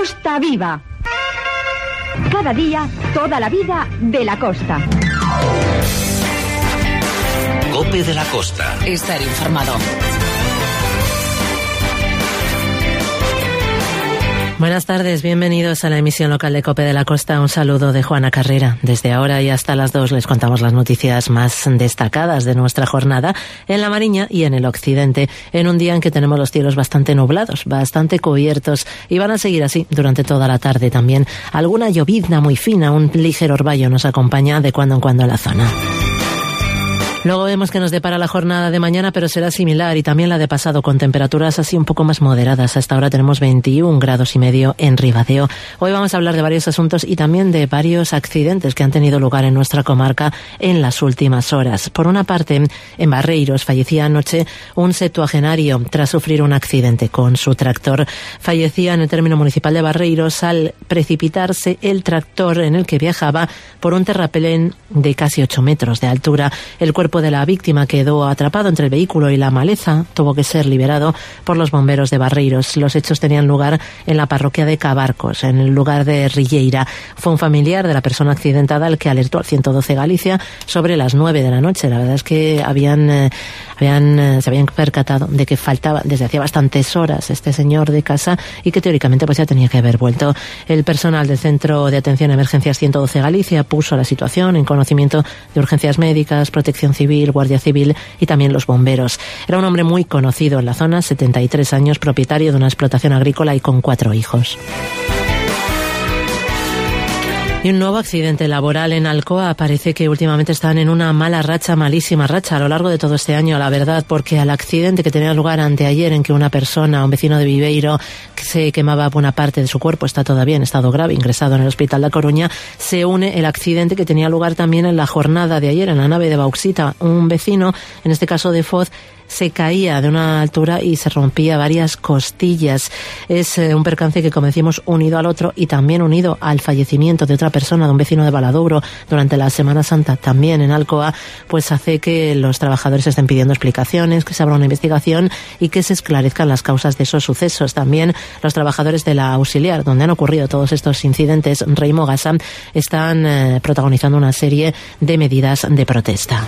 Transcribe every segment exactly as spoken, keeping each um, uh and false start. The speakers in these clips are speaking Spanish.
Costa Viva. Cada día, toda la vida de la costa. COPE de la Costa. Estar informado. Buenas tardes, bienvenidos a la emisión local de COPE de la Costa. Un saludo de Juana Carrera. Desde ahora y hasta las dos les contamos las noticias más destacadas de nuestra jornada en la Mariña y en el occidente, en un día en que tenemos los cielos bastante nublados, bastante cubiertos, y van a seguir así durante toda la tarde también. Alguna llovizna muy fina, un ligero orvallo nos acompaña de cuando en cuando en la zona. Luego vemos que nos depara la jornada de mañana, pero será similar, y también la de pasado, con temperaturas así un poco más moderadas. Hasta ahora tenemos veintiún grados y medio en Ribadeo. Hoy vamos a hablar de varios asuntos y también de varios accidentes que han tenido lugar en nuestra comarca en las últimas horas. Por una parte, en Barreiros fallecía anoche un septuagenario tras sufrir un accidente con su tractor. Fallecía en el término municipal de Barreiros al precipitarse el tractor en el que viajaba por un terraplén de casi ocho metros de altura. El cuerpo de la víctima quedó atrapado entre el vehículo y la maleza. Tuvo que ser liberado por los bomberos de Barreiros. Los hechos tenían lugar en la parroquia de Cabarcos, en el lugar de Rilleira. Fue un familiar de la persona accidentada el que alertó al ciento doce Galicia sobre las nueve de la noche. La verdad es que habían, eh, habían eh, se habían percatado de que faltaba desde hacía bastantes horas este señor de casa y que teóricamente pues ya tenía que haber vuelto. El personal del Centro de Atención a Emergencias ciento doce Galicia puso la situación en conocimiento de urgencias médicas, protección civil, Guardia Civil y también los bomberos. Era un hombre muy conocido en la zona, setenta y tres años, propietario de una explotación agrícola y con cuatro hijos. Y un nuevo accidente laboral en Alcoa. Parece que últimamente están en una mala racha, malísima racha a lo largo de todo este año, la verdad, porque al accidente que tenía lugar anteayer en que una persona, un vecino de Viveiro, que se quemaba buena parte de su cuerpo, está todavía en estado grave, ingresado en el Hospital de A Coruña, se une el accidente que tenía lugar también en la jornada de ayer en la nave de Bauxita. Un vecino, en este caso de Foz, se caía de una altura y se rompía varias costillas. Es eh, un percance que, como decimos, unido al otro y también unido al fallecimiento de otra persona, de un vecino de Valadouro, durante la Semana Santa, también en Alcoa, pues hace que los trabajadores estén pidiendo explicaciones, que se abra una investigación y que se esclarezcan las causas de esos sucesos. También los trabajadores de la auxiliar, donde han ocurrido todos estos incidentes, Rei Mogasa, están eh, protagonizando una serie de medidas de protesta.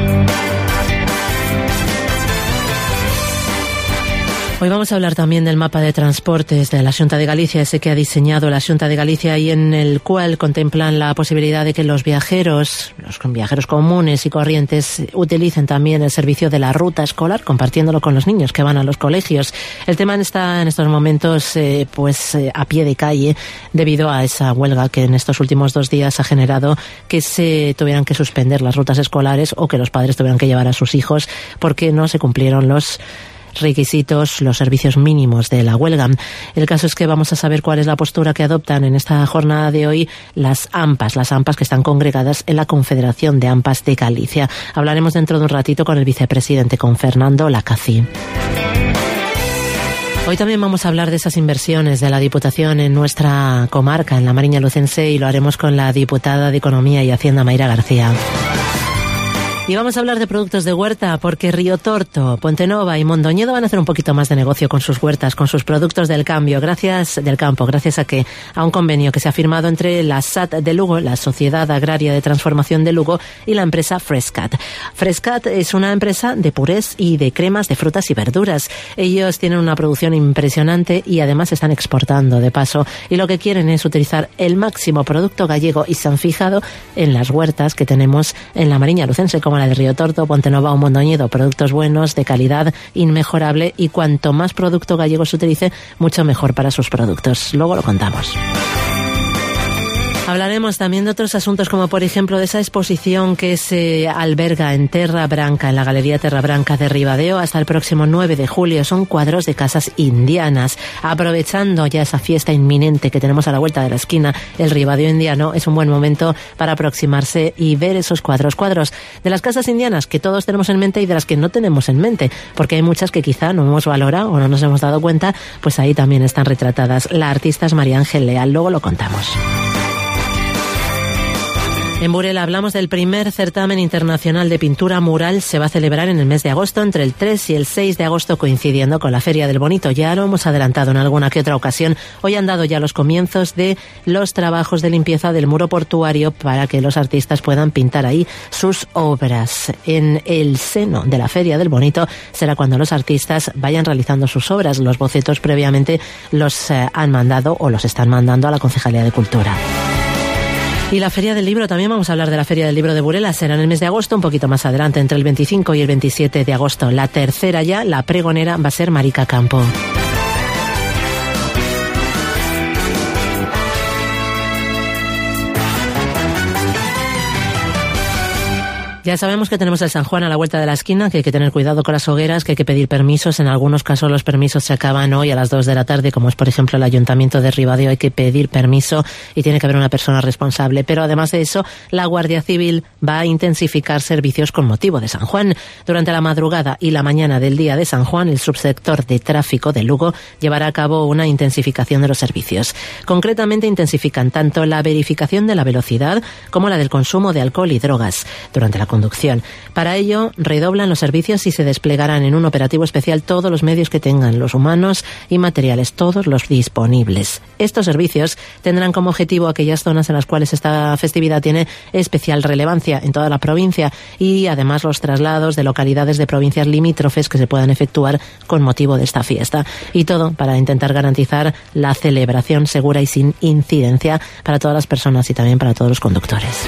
Hoy vamos a hablar también del mapa de transportes de la Xunta de Galicia, ese que ha diseñado la Xunta de Galicia y en el cual contemplan la posibilidad de que los viajeros, los viajeros comunes y corrientes, utilicen también el servicio de la ruta escolar, compartiéndolo con los niños que van a los colegios. El tema está en estos momentos eh, pues eh, a pie de calle debido a esa huelga que en estos últimos dos días ha generado que se tuvieran que suspender las rutas escolares o que los padres tuvieran que llevar a sus hijos porque no se cumplieron los requisitos, los servicios mínimos de la huelga. El caso es que vamos a saber cuál es la postura que adoptan en esta jornada de hoy las AMPAs, las AMPAs que están congregadas en la Confederación de AMPAs de Galicia. Hablaremos dentro de un ratito con el vicepresidente, con Fernando Lacaci. Hoy también vamos a hablar de esas inversiones de la Diputación en nuestra comarca, en la Mariña Lucense, y lo haremos con la diputada de Economía y Hacienda, Mayra García. Y vamos a hablar de productos de huerta, porque Riotorto, Pontenova y Mondoñedo van a hacer un poquito más de negocio con sus huertas, con sus productos del cambio, gracias del campo, gracias a que a un convenio que se ha firmado entre la S A T de Lugo, la Sociedad Agraria de Transformación de Lugo, y la empresa Frescat. Frescat es una empresa de purés y de cremas de frutas y verduras. Ellos tienen una producción impresionante y además están exportando de paso, y lo que quieren es utilizar el máximo producto gallego y se han fijado en las huertas que tenemos en la Mariña Lucense, como la de Riotorto, Pontenova o Mondoñedo, productos buenos, de calidad inmejorable, y cuanto más producto gallego se utilice, mucho mejor para sus productos. Luego lo contamos. Hablaremos también de otros asuntos, como por ejemplo de esa exposición que se alberga en Terra Branca, en la Galería Terra Branca de Ribadeo, hasta el próximo nueve de julio. Son cuadros de casas indianas. Aprovechando ya esa fiesta inminente que tenemos a la vuelta de la esquina, el Ribadeo indiano, es un buen momento para aproximarse y ver esos cuadros. Cuadros de las casas indianas que todos tenemos en mente y de las que no tenemos en mente, porque hay muchas que quizá no hemos valorado o no nos hemos dado cuenta, pues ahí también están retratadas. La artista es María Ángel Leal, luego lo contamos. En Burela hablamos del primer certamen internacional de pintura mural. Se va a celebrar en el mes de agosto, entre el tres y el seis de agosto, coincidiendo con la Feria del Bonito. Ya lo hemos adelantado en alguna que otra ocasión. Hoy han dado ya los comienzos de los trabajos de limpieza del muro portuario para que los artistas puedan pintar ahí sus obras. En el seno de la Feria del Bonito será cuando los artistas vayan realizando sus obras. Los bocetos previamente los eh, han mandado o los están mandando a la Concejalía de Cultura. Y la Feria del Libro, también vamos a hablar de la Feria del Libro de Burela, será en el mes de agosto, un poquito más adelante, entre el veinticinco y el veintisiete de agosto. La tercera ya, la pregonera, va a ser Marica Campo. Ya sabemos que tenemos el San Juan a la vuelta de la esquina, que hay que tener cuidado con las hogueras, que hay que pedir permisos. En algunos casos los permisos se acaban hoy a las dos de la tarde, como es por ejemplo el Ayuntamiento de Ribadeo. Hay que pedir permiso y tiene que haber una persona responsable. Pero además de eso, la Guardia Civil va a intensificar servicios con motivo de San Juan. Durante la madrugada y la mañana del día de San Juan, el subsector de tráfico de Lugo llevará a cabo una intensificación de los servicios. Concretamente intensifican tanto la verificación de la velocidad como la del consumo de alcohol y drogas durante la conducción. Para ello, redoblan los servicios y se desplegarán en un operativo especial todos los medios que tengan, los humanos y materiales, todos los disponibles. Estos servicios tendrán como objetivo aquellas zonas en las cuales esta festividad tiene especial relevancia en toda la provincia y además los traslados de localidades de provincias limítrofes que se puedan efectuar con motivo de esta fiesta. Y todo para intentar garantizar la celebración segura y sin incidencia para todas las personas y también para todos los conductores.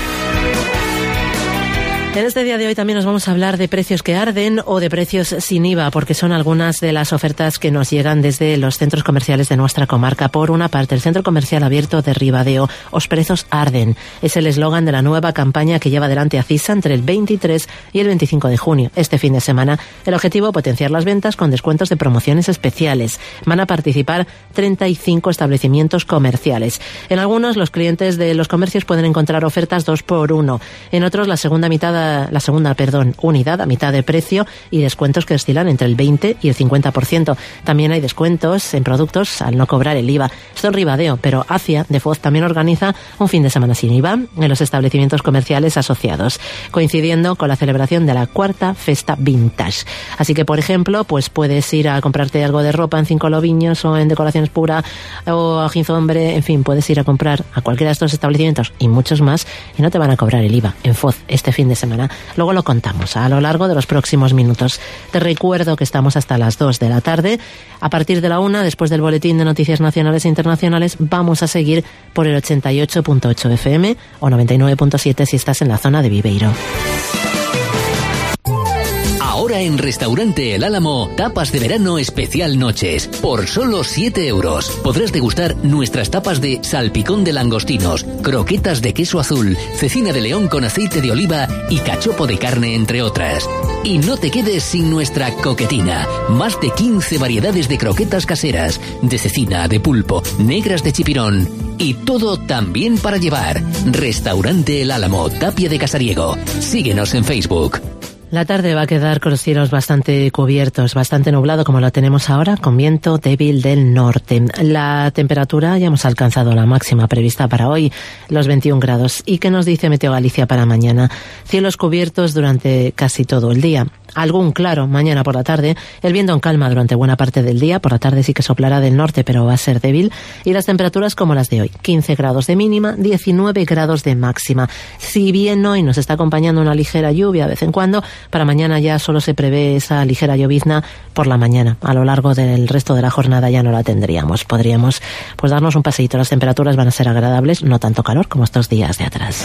En este día de hoy también nos vamos a hablar de precios que arden o de precios sin I V A, porque son algunas de las ofertas que nos llegan desde los centros comerciales de nuestra comarca. Por una parte, el Centro Comercial Abierto de Ribadeo, Os precios arden. Es el eslogan de la nueva campaña que lleva adelante Acisa entre el veintitrés y el veinticinco de junio. Este fin de semana, el objetivo, potenciar las ventas con descuentos de promociones especiales. Van a participar treinta y cinco establecimientos comerciales. En algunos, los clientes de los comercios pueden encontrar ofertas dos por uno. En otros, la segunda mitad la segunda, perdón, unidad a mitad de precio y descuentos que oscilan entre el veinte y el cincuenta por ciento. También hay descuentos en productos al no cobrar el I V A. Esto en Ribadeo, pero Acia de Foz también organiza un fin de semana sin I V A en los establecimientos comerciales asociados, coincidiendo con la celebración de la cuarta Festa Vintage. Así que, por ejemplo, pues puedes ir a comprarte algo de ropa en Cinco Lobiños o en Decoraciones Pura o a Ginzombre, en fin, puedes ir a comprar a cualquiera de estos establecimientos y muchos más y no te van a cobrar el I V A en Foz este fin de semana. Luego lo contamos a lo largo de los próximos minutos. Te recuerdo que estamos hasta las dos de la tarde. A partir de la una, después del boletín de noticias nacionales e internacionales, vamos a seguir por el ochenta y ocho punto ocho F M o noventa y nueve punto siete si estás en la zona de Viveiro. Ahora en Restaurante El Álamo, tapas de verano especial noches, por solo siete euros. Podrás degustar nuestras tapas de salpicón de langostinos, croquetas de queso azul, cecina de león con aceite de oliva y cachopo de carne, entre otras. Y no te quedes sin nuestra coquetina. Más de quince variedades de croquetas caseras, de cecina, de pulpo, negras de chipirón. Y todo también para llevar. Restaurante El Álamo, Tapia de Casariego. Síguenos en Facebook. La tarde va a quedar con los cielos bastante cubiertos, bastante nublado como lo tenemos ahora, con viento débil del norte. La temperatura, ya hemos alcanzado la máxima prevista para hoy, los veintiún grados. ¿Y qué nos dice Meteo Galicia para mañana? Cielos cubiertos durante casi todo el día. Algún claro mañana por la tarde, el viento en calma durante buena parte del día, por la tarde sí que soplará del norte pero va a ser débil, y las temperaturas como las de hoy, quince grados de mínima, diecinueve grados de máxima. Si bien hoy nos está acompañando una ligera lluvia de vez en cuando, para mañana ya solo se prevé esa ligera llovizna por la mañana. A lo largo del resto de la jornada ya no la tendríamos. Podríamos pues darnos un paseíto. Las temperaturas van a ser agradables, no tanto calor como estos días de atrás.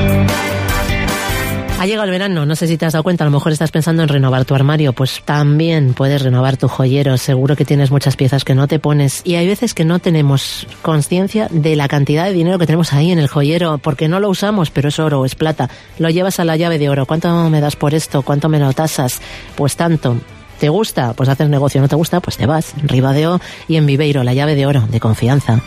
Ha llegado el verano, no sé si te has dado cuenta, a lo mejor estás pensando en renovar tu armario, pues también puedes renovar tu joyero. Seguro que tienes muchas piezas que no te pones y hay veces que no tenemos conciencia de la cantidad de dinero que tenemos ahí en el joyero, porque no lo usamos, pero es oro o es plata. Lo llevas a la llave de oro. ¿Cuánto me das por esto? ¿Cuánto me lo tasas? Pues tanto. ¿Te gusta? Pues haces negocio. ¿No te gusta? Pues te vas. En Ribadeo y en Viveiro, la llave de oro de confianza.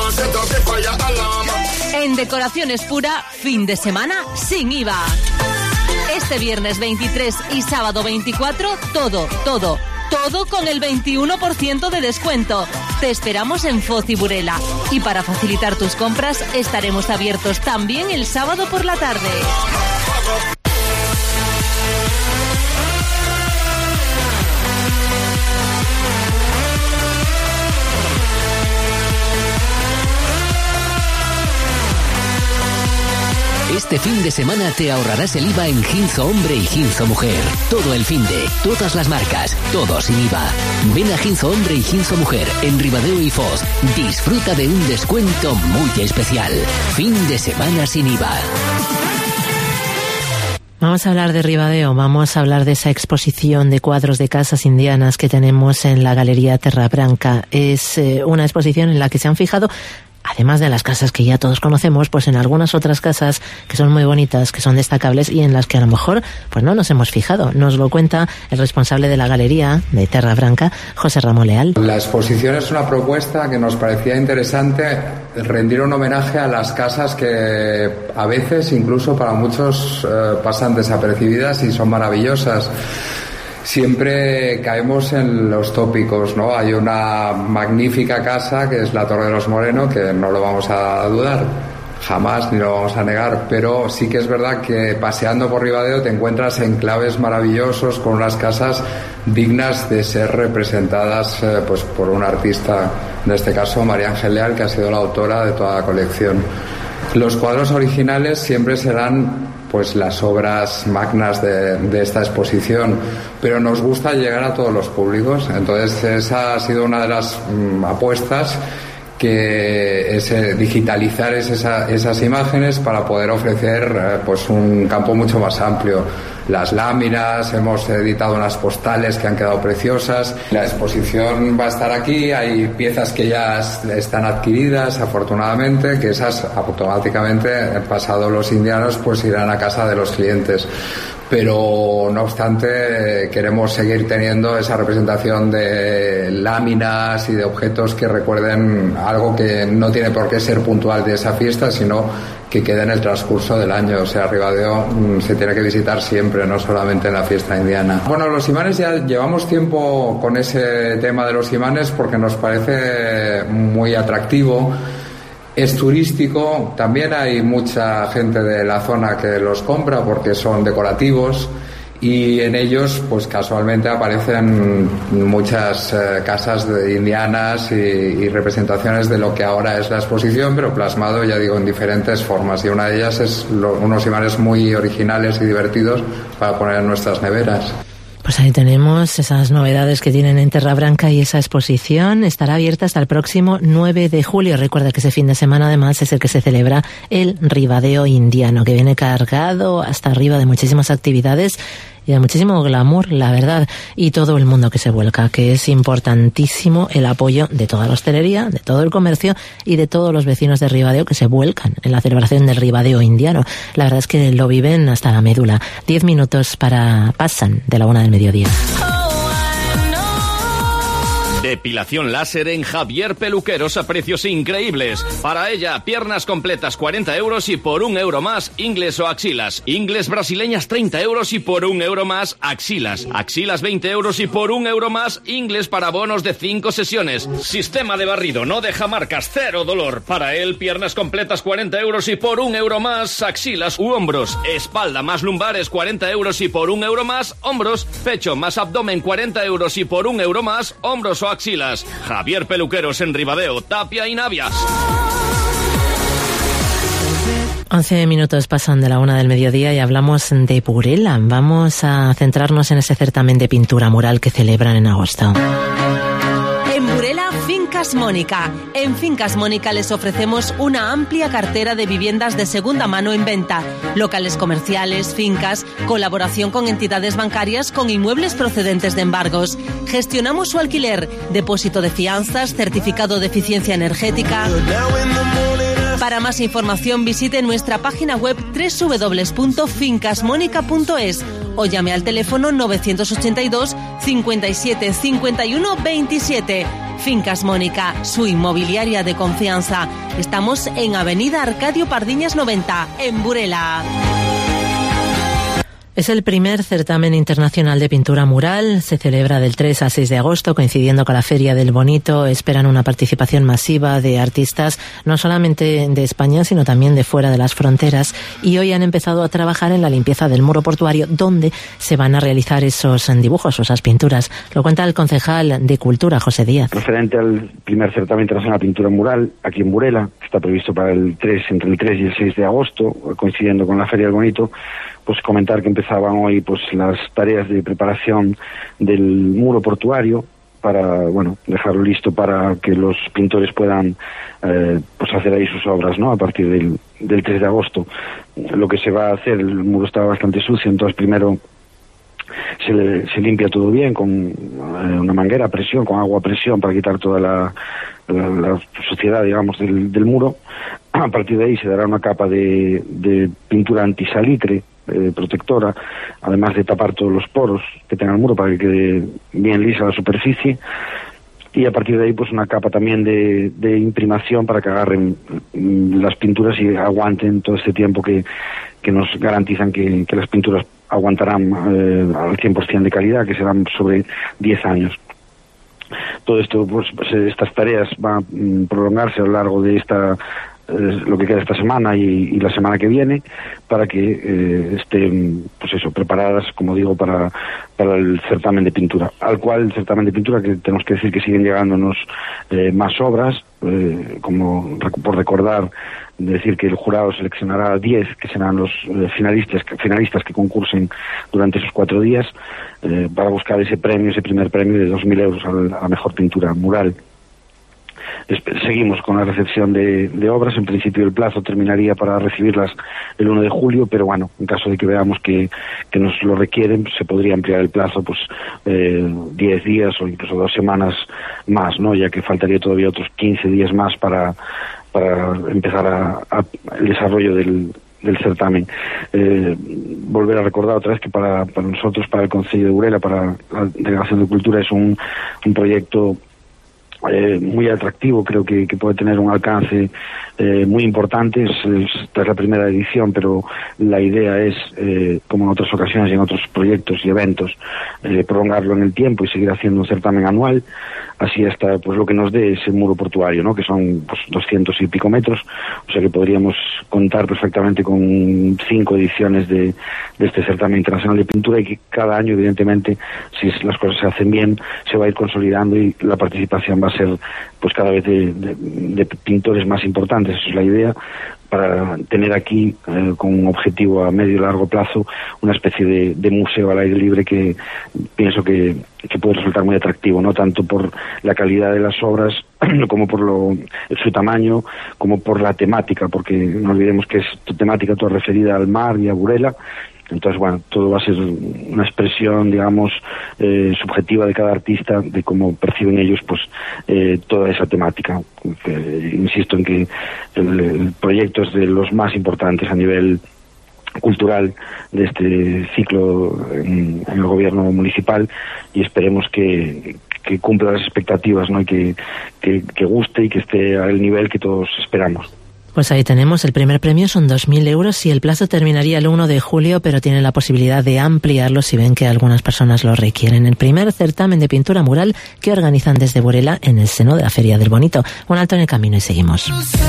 En Decoraciones Pura, fin de semana sin I V A. Este viernes veintitrés y sábado veinticuatro, todo, todo, todo con el veintiuno por ciento de descuento. Te esperamos en Foz y Burela. Y para facilitar tus compras, estaremos abiertos también el sábado por la tarde. Este fin de semana te ahorrarás el I V A en Ginzo Hombre y Ginzo Mujer. Todo el fin de, todas las marcas, todo sin I V A. Ven a Ginzo Hombre y Ginzo Mujer en Ribadeo y Foz. Disfruta de un descuento muy especial. Fin de semana sin I V A. Vamos a hablar de Ribadeo, vamos a hablar de esa exposición de cuadros de casas indianas que tenemos en la Galería Terra Branca. Es eh, una exposición en la que se han fijado, además de las casas que ya todos conocemos, pues en algunas otras casas que son muy bonitas, que son destacables y en las que a lo mejor pues no nos hemos fijado. Nos lo cuenta el responsable de la Galería de Terra Branca, José Ramón Leal. La exposición es una propuesta que nos parecía interesante, rendir un homenaje a las casas que a veces, incluso para muchos, eh, pasan desapercibidas y son maravillosas. Siempre caemos en los tópicos, ¿no? Hay una magnífica casa que es la Torre de los Moreno, que no lo vamos a dudar, jamás, ni lo vamos a negar, pero sí que es verdad que paseando por Ribadeo te encuentras enclaves maravillosos con unas casas dignas de ser representadas eh, pues por un artista, en este caso María Ángel Leal, que ha sido la autora de toda la colección. Los cuadros originales siempre serán pues las obras magnas de, de esta exposición, pero nos gusta llegar a todos los públicos. Entonces esa ha sido una de las mm, apuestas, que es eh, digitalizar es esa, esas imágenes para poder ofrecer eh, pues un campo mucho más amplio. Las láminas, hemos editado unas postales que han quedado preciosas. La exposición va a estar aquí, hay piezas que ya están adquiridas, afortunadamente, que esas automáticamente, pasados los indianos, pues irán a casa de los clientes. Pero no obstante queremos seguir teniendo esa representación de láminas y de objetos que recuerden algo que no tiene por qué ser puntual de esa fiesta, sino que quede en el transcurso del año. O sea, Ribadeo mmm, se tiene que visitar siempre, no solamente en la fiesta indiana. Bueno, los imanes, ya llevamos tiempo con ese tema de los imanes porque nos parece muy atractivo. Es turístico, también hay mucha gente de la zona que los compra porque son decorativos, y en ellos pues casualmente aparecen muchas eh, casas de indianas y, y representaciones de lo que ahora es la exposición, pero plasmado, ya digo, en diferentes formas, y una de ellas es lo, unos imanes muy originales y divertidos para poner en nuestras neveras. Pues ahí tenemos esas novedades que tienen en Terra Branca, y esa exposición estará abierta hasta el próximo nueve de julio. Recuerda que ese fin de semana además es el que se celebra el Ribadeo Indiano, que viene cargado hasta arriba de muchísimas actividades y de muchísimo glamour, la verdad, y todo el mundo que se vuelca, que es importantísimo el apoyo de toda la hostelería, de todo el comercio y de todos los vecinos de Ribadeo que se vuelcan en la celebración del Ribadeo Indiano. La verdad es que lo viven hasta la médula. Diez minutos para pasan de la una del mediodía. Depilación láser en Javier Peluqueros a precios increíbles. Para ella, piernas completas cuarenta euros y por un euro más, ingles o axilas. Ingles brasileñas treinta euros y por un euro más, axilas. Axilas veinte euros y por un euro más, ingles para bonos de cinco sesiones. Sistema de barrido, no deja marcas, cero dolor. Para él, piernas completas cuarenta euros y por un euro más, axilas u hombros. Espalda más lumbares cuarenta euros y por un euro más, hombros. Pecho más abdomen cuarenta euros y por un euro más, hombros o axilas. Javier Peluqueros en Ribadeo, Tapia y Navias. once minutos pasan de la una del mediodía y hablamos de Burela. Vamos a centrarnos en ese certamen de pintura mural que celebran en agosto. En Burela, Fincas Mónica. En Fincas Mónica les ofrecemos una amplia cartera de viviendas de segunda mano en venta, locales comerciales, fincas, colaboración con entidades bancarias con inmuebles procedentes de embargos. Gestionamos su alquiler, depósito de fianzas, certificado de eficiencia energética. Para más información visite nuestra página web doble u doble u doble u punto fincas mónica punto es o llame al teléfono novecientos ochenta y dos, cincuenta y siete, cincuenta y uno, veintisiete. Fincas Mónica, su inmobiliaria de confianza. Estamos en Avenida Arcadio Pardiñas noventa, en Burela. Es el primer certamen internacional de pintura mural. Se celebra del tres al seis de agosto, coincidiendo con la Feria del Bonito. Esperan una participación masiva de artistas, no solamente de España, sino también de fuera de las fronteras. Y hoy han empezado a trabajar en la limpieza del muro portuario, donde se van a realizar esos dibujos, esas pinturas. Lo cuenta el concejal de Cultura, José Díaz. Referente al primer certamen internacional de pintura mural, aquí en Burela, que está previsto para el tres, entre el tres y el seis de agosto, coincidiendo con la Feria del Bonito, pues comentar que empezaban hoy pues las tareas de preparación del muro portuario para, bueno, dejarlo listo para que los pintores puedan eh, pues hacer ahí sus obras, ¿no? A partir del, del tres de agosto. Lo que se va a hacer, el muro estaba bastante sucio, entonces primero se, le, se limpia todo bien con eh, una manguera a presión, con agua a presión para quitar toda la, la, la suciedad, digamos, del, del muro. A partir de ahí se dará una capa de, de pintura antisalitre, Eh, protectora, además de tapar todos los poros que tenga el muro para que quede bien lisa la superficie, y a partir de ahí pues una capa también de, de imprimación para que agarren mm, las pinturas y aguanten todo este tiempo que, que nos garantizan que, que las pinturas aguantarán eh, al cien por ciento de calidad, que serán sobre diez años. Todo esto, pues, pues estas tareas van a mm, prolongarse a lo largo de esta lo que queda esta semana y, y la semana que viene, para que eh, estén, pues eso, preparadas, como digo, para, para el certamen de pintura, al cual el certamen de pintura, que tenemos que decir que siguen llegándonos eh, más obras, eh, como por recordar, decir que el jurado seleccionará diez que serán los eh, finalistas, finalistas que concursen durante esos cuatro días, eh, para buscar ese premio, ese primer premio de dos mil euros a la mejor pintura mural. Seguimos con la recepción de, de obras. En principio el plazo terminaría para recibirlas el uno de julio, pero bueno, en caso de que veamos que, que nos lo requieren, se podría ampliar el plazo pues eh, diez días o incluso dos semanas más, ¿no? Ya que faltaría todavía otros quince días más para, para empezar a, a el desarrollo del, del certamen. Eh, volver a recordar otra vez que para, para nosotros, para el Concello de Burela, para la Delegación de Cultura, es un, un proyecto Eh, muy atractivo. Creo que, que puede tener un alcance eh, muy importante. Es, es, esta es la primera edición, pero la idea es, eh, como en otras ocasiones y en otros proyectos y eventos, eh, prolongarlo en el tiempo y seguir haciendo un certamen anual, así hasta pues lo que nos dé ese muro portuario, ¿no? Que son pues doscientos y pico metros, o sea que podríamos contar perfectamente con cinco ediciones de, de este certamen internacional de pintura, y que cada año, evidentemente, si las cosas se hacen bien, se va a ir consolidando y la participación va a ser pues cada vez de, de, de pintores más importantes. Esa es la idea, para tener aquí eh, con un objetivo a medio y largo plazo una especie de, de museo al aire libre que pienso que, que puede resultar muy atractivo, no tanto por la calidad de las obras como por lo, su tamaño, como por la temática, porque no olvidemos que es temática toda referida al mar y a Burela. Entonces, bueno, todo va a ser una expresión, digamos, eh, subjetiva de cada artista, de cómo perciben ellos, pues, eh, toda esa temática. Eh, insisto en que el, el proyecto es de los más importantes a nivel cultural de este ciclo en, en el gobierno municipal, y esperemos que, que cumpla las expectativas, ¿no? Y que, que, que guste y que esté al nivel que todos esperamos. Pues ahí tenemos, el primer premio son dos mil euros y el plazo terminaría el uno de julio, pero tienen la posibilidad de ampliarlo si ven que algunas personas lo requieren. El primer certamen de pintura mural que organizan desde Burela en el seno de la Feria del Bonito. Un alto en el camino y seguimos.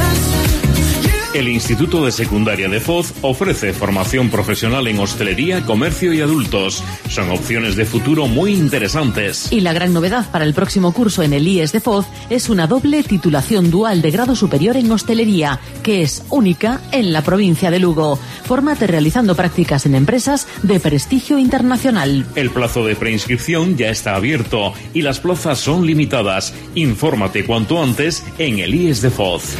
El Instituto de Secundaria de Foz ofrece formación profesional en hostelería, comercio y adultos. Son opciones de futuro muy interesantes. Y la gran novedad para el próximo curso en el I E S de Foz es una doble titulación dual de grado superior en hostelería, que es única en la provincia de Lugo. Fórmate realizando prácticas en empresas de prestigio internacional. El plazo de preinscripción ya está abierto y las plazas son limitadas. Infórmate cuanto antes en el I E S de Foz.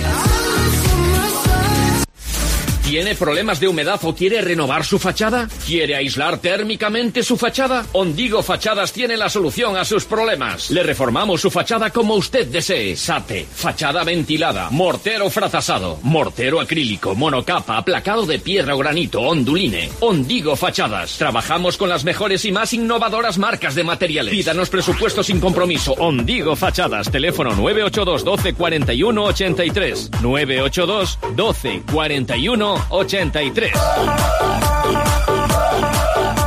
¿Tiene problemas de humedad o quiere renovar su fachada? ¿Quiere aislar térmicamente su fachada? Ondigo Fachadas tiene la solución a sus problemas. Le reformamos su fachada como usted desee. Sate, fachada ventilada, mortero frazasado, mortero acrílico, monocapa, aplacado de piedra o granito, onduline. Ondigo Fachadas. Trabajamos con las mejores y más innovadoras marcas de materiales. Pídanos presupuesto sin compromiso. Ondigo Fachadas. Teléfono nueve ocho dos, doce, cuarenta y uno, ochenta y tres. nueve ocho dos, doce, cuarenta y uno, ochenta y tres.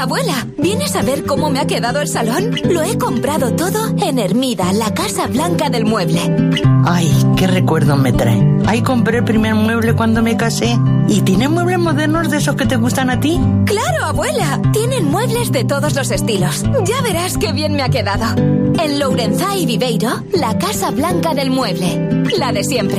abuela. ¿Vienes a ver cómo me ha quedado el salón? Lo he comprado todo en Hermida, la Casa Blanca del Mueble. Ay, qué recuerdo me trae. Ahí compré el primer mueble cuando me casé. ¿Y tienen muebles modernos de esos que te gustan a ti? ¡Claro, abuela! Tienen muebles de todos los estilos. Ya verás qué bien me ha quedado. En Lourenzá y Viveiro, la Casa Blanca del Mueble. La de siempre.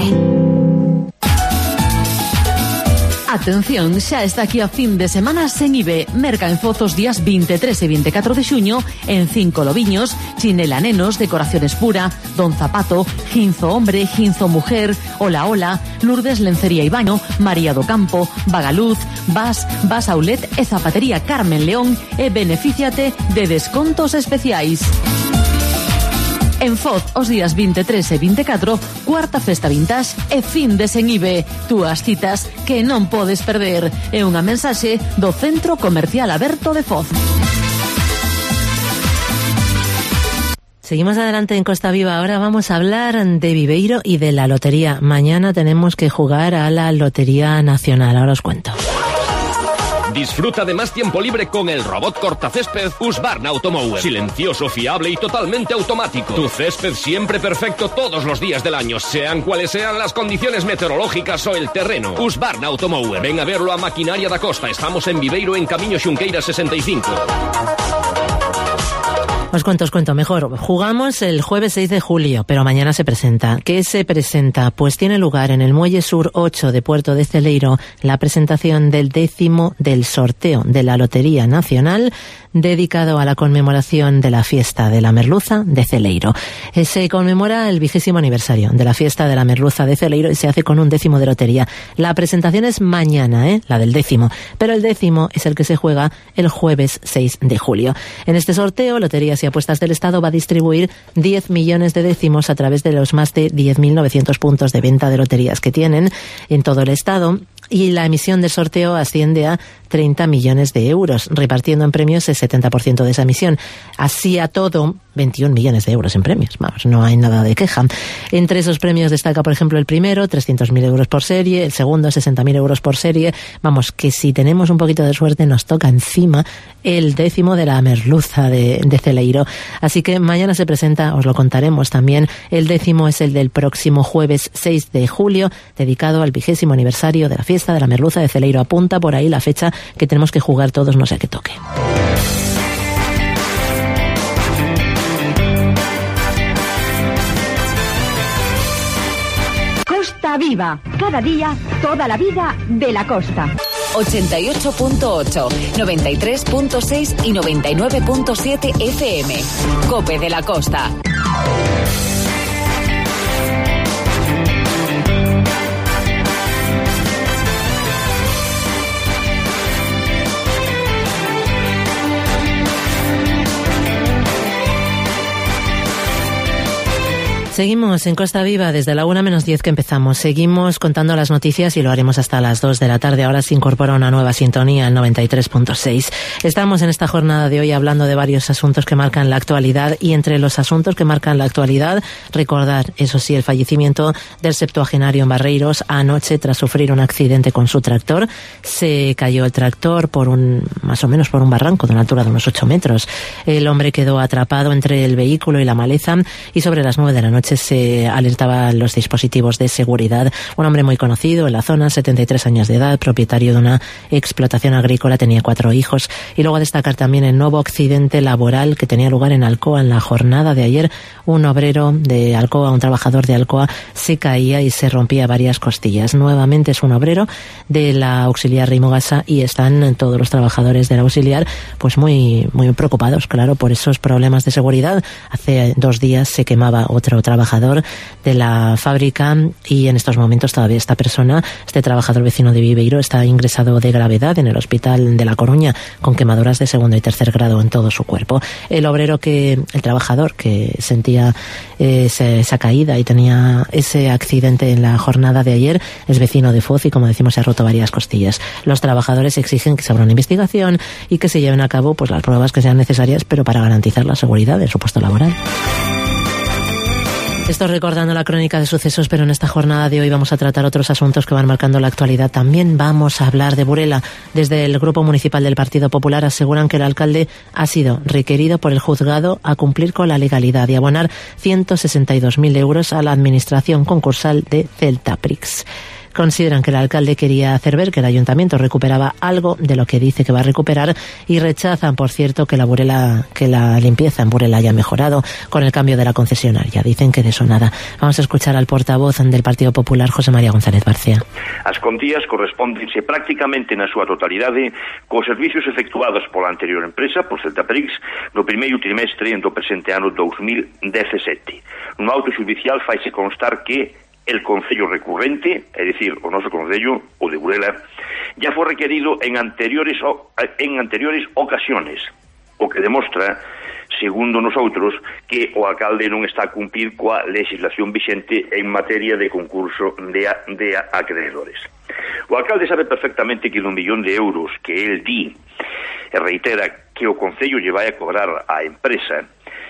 Atención, xa está aquí a fin de semana sen I B E. Merca en Foz os días veintitrés e veinticuatro de xuño en cinco Lobiños, Chinela Nenos, Decoraciones Pura, Don Zapato, Ginzo Hombre, Ginzo Mujer, Ola Ola, Lourdes Lencería y Baño, María do Campo, Vagaluz, Vas, Vas Aulet e Zapatería Carmen León e benefíciate de descontos especiais. En Foz, os días veintitrés e veinticuatro, cuarta festa vintage e fin de sen I B E. Túas citas que non podes perder. É unha mensaxe do Centro Comercial Aberto de Foz. Seguimos adelante en Costa Viva. Ahora vamos a hablar de Viveiro y de la lotería. Mañana tenemos que jugar a la Lotería Nacional. Ahora os cuento. Disfruta de más tiempo libre con el robot cortacésped Husqvarna Automower. Silencioso, fiable y totalmente automático. Tu césped siempre perfecto todos los días del año, sean cuales sean las condiciones meteorológicas o el terreno. Husqvarna Automower. Ven a verlo a Maquinaria da Costa. Estamos en Viveiro, en Camiño Xunqueira sesenta y cinco. Os cuento, os cuento mejor. Jugamos el jueves seis de julio, pero mañana se presenta. ¿Qué se presenta? Pues tiene lugar en el Muelle Sur ocho de Puerto de Celeiro la presentación del décimo del sorteo de la Lotería Nacional dedicado a la conmemoración de la fiesta de la merluza de Celeiro. Se conmemora el vigésimo aniversario de la fiesta de la merluza de Celeiro y se hace con un décimo de lotería. La presentación es mañana, ¿eh? La del décimo, pero el décimo es el que se juega el jueves seis de julio. En este sorteo, Loterías y Apuestas del Estado va a distribuir diez millones de décimos a través de los más de diez mil novecientos puntos de venta de loterías que tienen en todo el Estado. Y la emisión del sorteo asciende a treinta millones de euros, repartiendo en premios el setenta por ciento de esa emisión. Así a todo, veintiún millones de euros en premios. Vamos, no hay nada de queja. Entre esos premios destaca, por ejemplo, el primero, trescientos mil euros por serie, el segundo, sesenta mil euros por serie. Vamos, que si tenemos un poquito de suerte nos toca encima el décimo de la merluza de, de Celeiro. Así que mañana se presenta, os lo contaremos también. El décimo es el del próximo jueves seis de julio, dedicado al vigésimo aniversario de la fiesta de la merluza de Celeiro. Apunta por ahí la fecha que tenemos que jugar todos, no sé a qué toque. Costa Viva, cada día, toda la vida de la costa. ochenta y ocho punto ocho, noventa y tres punto seis y noventa y nueve punto siete F M. Cope de la Costa. Seguimos en Costa Viva desde la una menos diez que empezamos. Seguimos contando las noticias y lo haremos hasta las dos de la tarde. Ahora se incorpora una nueva sintonía, el noventa y tres punto seis. Estamos en esta jornada de hoy hablando de varios asuntos que marcan la actualidad y entre los asuntos que marcan la actualidad, recordar, eso sí, el fallecimiento del septuagenario en Barreiros anoche tras sufrir un accidente con su tractor. Se cayó el tractor por un, más o menos por un barranco de una altura de unos ocho metros. El hombre quedó atrapado entre el vehículo y la maleza y sobre las nueve de la noche se alertaban los dispositivos de seguridad. Un hombre muy conocido en la zona, setenta y tres años de edad, propietario de una explotación agrícola, tenía cuatro hijos. Y luego destacar también el nuevo accidente laboral que tenía lugar en Alcoa en la jornada de ayer. Un obrero de Alcoa, un trabajador de Alcoa, se caía y se rompía varias costillas. Nuevamente es un obrero de la auxiliar Rimogasa y están todos los trabajadores de la auxiliar pues muy, muy preocupados, claro, por esos problemas de seguridad. Hace dos días se quemaba otro trabajador trabajador de la fábrica y en estos momentos todavía esta persona, este trabajador vecino de Viveiro, está ingresado de gravedad en el hospital de La Coruña con quemaduras de segundo y tercer grado en todo su cuerpo. El obrero que, el trabajador que sentía eh, ese, esa caída y tenía ese accidente en la jornada de ayer es vecino de Foz y, como decimos, se ha roto varias costillas. Los trabajadores exigen que se abra una investigación y que se lleven a cabo pues las pruebas que sean necesarias, pero para garantizar la seguridad de su puesto laboral. Esto recordando la crónica de sucesos, pero en esta jornada de hoy vamos a tratar otros asuntos que van marcando la actualidad. También vamos a hablar de Burela. Desde el Grupo Municipal del Partido Popular aseguran que el alcalde ha sido requerido por el juzgado a cumplir con la legalidad y abonar ciento sesenta y dos mil euros a la administración concursal de Celtaprix. Consideran que el alcalde quería hacer ver que el ayuntamiento recuperaba algo de lo que dice que va a recuperar y rechazan, por cierto, que la Burela, que la limpieza en Burela haya mejorado con el cambio de la concesionaria. Dicen que de eso nada. Vamos a escuchar al portavoz del Partido Popular, José María González Barcia. As contías correspóndense prácticamente na súa totalidade cos servicios efectuados pola anterior empresa, por Celtaprix, no primeiro trimestre do presente ano dous mil dezasete. No auto xudicial faise constar que el concello recurrente, é dicir, o noso concello, o de Burela, ya foi requerido en anteriores en anteriores ocasiones, o que demostra, segundo nosotros, que o alcalde non está a cumplir coa legislación vixente en materia de concurso de, a, de acreedores. O alcalde sabe perfectamente que dun millón de euros que el di e reitera que o concello lle vai a cobrar á empresa,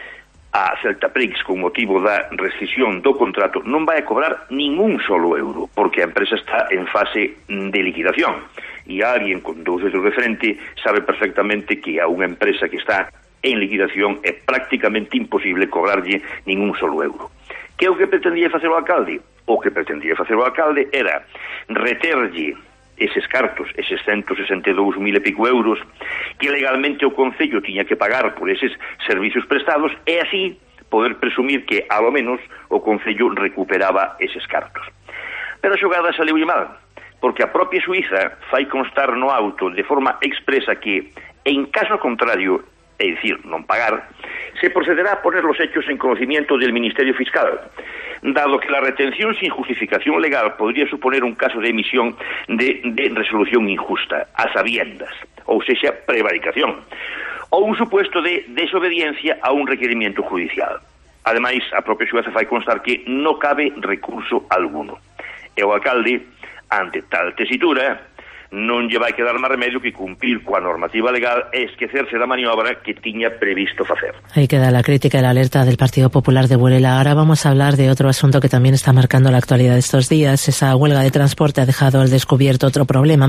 a Celtaprix, con motivo da rescisión do contrato, non vai a cobrar ningún solo euro, porque a empresa está en fase de liquidación. E alguén con dous dedos de frente sabe perfectamente que a unha empresa que está en liquidación é prácticamente imposible cobrarlle ningún solo euro. Que é o que pretendía facer o alcalde? O que pretendía facer o alcalde era reterlle eses cartos, eses ciento sesenta e dous mil e pico euros que legalmente o concello tiña que pagar por eses servicios prestados e así poder presumir que, ao menos, o concello recuperaba eses cartos. Pero a xogada saliu mal, porque a propia Suiza fai constar no auto de forma expresa que, en caso contrario, é dicir, non pagar, se procederá a poner los hechos en conocimiento del Ministerio Fiscal, dado que la retención sin justificación legal podría suponer un caso de emisión de, de resolución injusta, a sabiendas, ou sexa, prevaricación, ou un supuesto de desobediencia a un requerimiento judicial. Ademais, a propia xueza fai constar que non cabe recurso alguno. E o alcalde, ante tal tesitura, non lle vai quedar máis remedio que cumplir coa normativa legal e esquecerse da maniobra que tiña previsto facer. Ahí queda la crítica y la alerta del Partido Popular de Burela. Ahora vamos a hablar de otro asunto que también está marcando la actualidad de estos días. Esa huelga de transporte ha dejado al descubierto otro problema,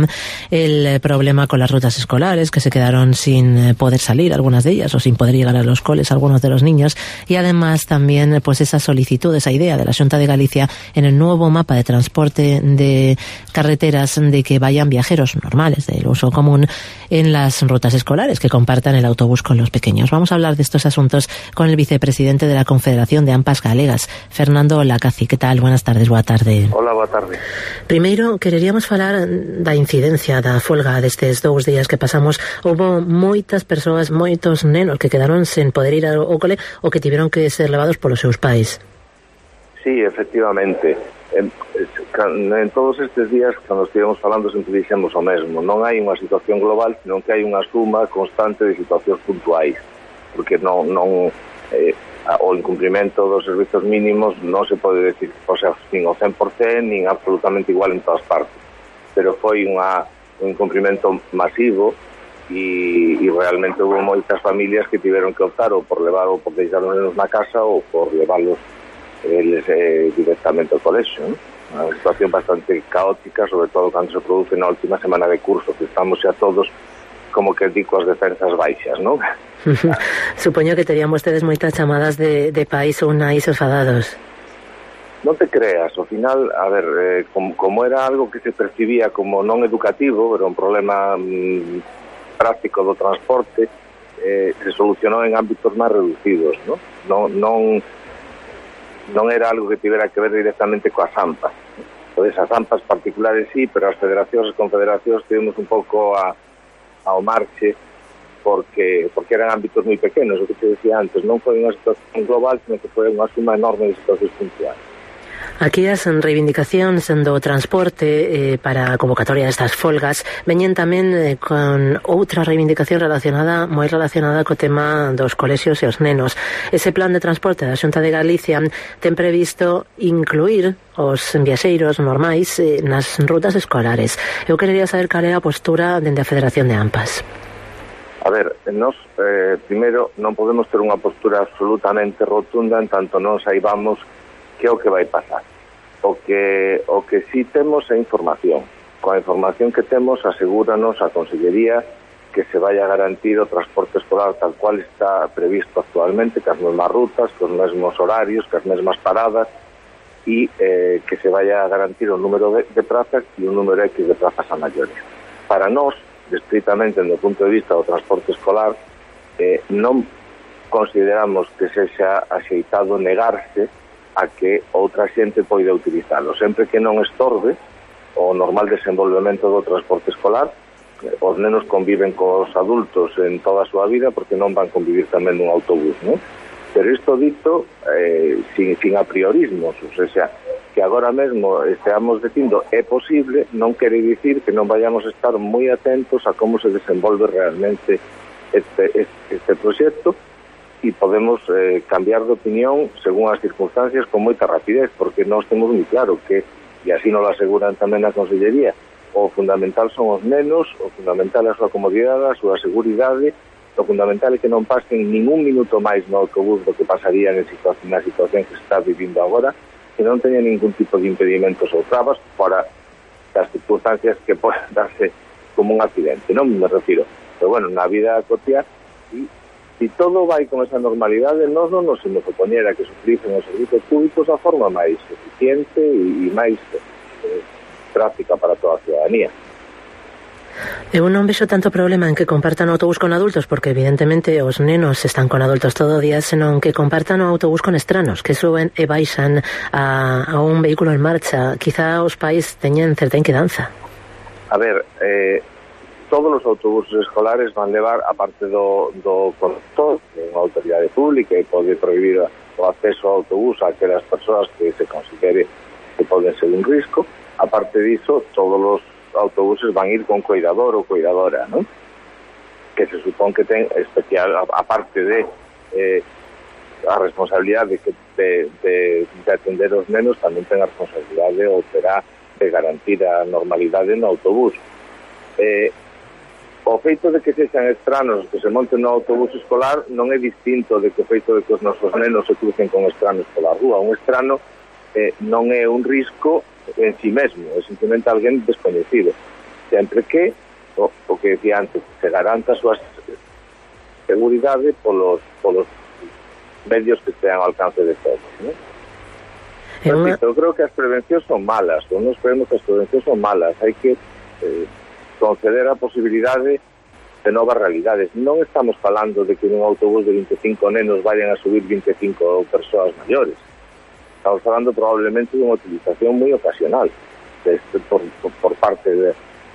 el problema con las rutas escolares, que se quedaron sin poder salir, algunas de ellas, o sin poder llegar a los coles, algunos de los niños, y además también pues esa solicitud, esa idea de la Xunta de Galicia en el nuevo mapa de transporte de carreteras de que vayan viajeros normales del uso común en las rutas escolares que compartan el autobús con los pequeños. Vamos a hablar de estos asuntos con el vicepresidente de la Confederación de AMPAs Galegas, Fernando Lacaci. ¿Qué tal? Buenas tardes, boa tarde. Hola, boa tarde. Primeiro, quereríamos falar da incidencia da folga destes dous días que pasamos. Houbo moitas persoas, moitos nenos que quedaron sen poder ir ao cole ou que tiveron que ser levados polos seus pais. Sí, efectivamente. En, en todos estes días, cando estivemos falando, sempre dixemos o mesmo. Non hai unha situación global, senón que hai unha suma constante de situacións puntuais, porque non, non eh, o incumprimento dos servizos mínimos non se pode decir, o sea, nin o cen por cento, nin absolutamente igual en todas partes, pero foi unha, un incumprimento masivo e, e realmente houve moitas familias que tiveron que optar ou por levar ou por deixar os nenos na casa ou por levarlos eles eh, directamente ao colexio, ¿no? Unha situación bastante caótica, sobre todo cando se produce na última semana de curso, que estamos xa todos como que dico as defensas baixas, ¿no? Supoño que terían vostedes moitas chamadas de, de país ou nais enfadados. Non te creas, ao final, a ver, eh, como, como era algo que se percibía como non educativo, era un problema mm, práctico do transporte, eh, se solucionou en ámbitos máis reducidos, ¿no? Non, non non era algo que tivera que ver directamente coas AMPAs. Pois as AMPAs particulares sí, pero as federacións e confederacións tivemos un pouco a, ao marche porque porque eran ámbitos moi pequenos, o que te decía antes, non foi unha situación global, sino que foi unha suma enorme de situacións puntuais. Aquí as reivindicacións do transporte eh, para a convocatoria destas folgas veñen tamén eh, con outra reivindicación relacionada, moi relacionada co tema dos colexios e os nenos. Ese plan de transporte da Xunta de Galicia ten previsto incluir os viaxeiros normais eh, nas rutas escolares. Eu querería saber cal é a postura dende a Federación de AMPAs. A ver, nos, eh, primeiro, non podemos ter unha postura absolutamente rotunda en tanto non saibamos que é o que vai pasar. O que, o que sí temos é información. Coa información que temos asegúranos a Consellería que se vaya a garantir o transporte escolar tal cual está previsto actualmente, que as mesmas rutas, que os mesmos horarios, que as mesmas paradas, e eh, que se vaya a garantir o número de, de plazas e un número X de plazas a maiores. Para nós, estritamente, do punto de vista do transporte escolar, eh, non consideramos que sexa axeitado negarse a que outra xente poida utilizarlo, sempre que non estorbe o normal desenvolvemento do transporte escolar. Os nenos conviven cos adultos en toda a súa vida porque non van convivir tamén nun autobús, non? Pero isto dito eh, sin, sin apriorismos, o sea, que agora mesmo esteamos dicindo é posible, non quere dicir que non vayamos a estar moi atentos a como se desenvolve realmente este, este, este proxecto e podemos eh, cambiar de opinión según as circunstancias con moita rapidez, porque nós temos moi claro que, e así nos lo aseguran tamén na Consellería, o fundamental son os nenos, o fundamental é a súa comodidade, a súa seguridade, o fundamental é que non pasen ningún minuto máis no autobús do que pasarían en situación, na situación que se está vivindo agora, que non teña ningún tipo de impedimentos ou trabas fora das circunstancias que poden darse como un accidente, non me refiro. Pero bueno, na vida cotiá, e se todo vai con esa normalidade, nós non nos imos opoñer a que se utilicen os servizos públicos a forma máis eficiente e, e máis eh, práctica para toda a ciudadanía. Eu non vexo tanto problema en que compartan o autobús con adultos, porque evidentemente os nenos están con adultos todo o día, senón que compartan o autobús con estranos, que suben e baixan a, a un vehículo en marcha. Quizá os pais teñen certa inquedanza. A ver, eh, todos os autobuses escolares van levar, aparte do, do conductor, de unha autoridade pública, e pode prohibir o acceso ao autobús a aquelas persoas que se considere que poden ser un risco. Aparte diso, todos os autobuses van ir con cuidador ou cuidadora, ¿no? Que se supón que ten especial, aparte de eh, a responsabilidade de, de, de, de atender os nenos, tamén ten a responsabilidade ou terá de garantir a normalidade no autobús. Eh, o feito de que sexan estranos que se monten no autobús escolar non é distinto de que o feito de que os nosos nenos se crucen con estranos pola rúa. Un estrano eh, non é un risco en sí mesmo, é simplemente alguén descoñecido, sempre que o, o que decía antes, se garanta a súa seguridade polos, polos medios que estean ao alcance de todos, ¿no? Una... Eu creo que as prevencións son malas, non creemos que as prevencións son malas, hai que eh, conceder a posibilidade de novas realidades. Non estamos falando de que nun autobús de veinticinco nenos vayan a subir veinticinco persoas maiores. Estamos falando probablemente de unha utilización moi ocasional de este, por, por, por parte de,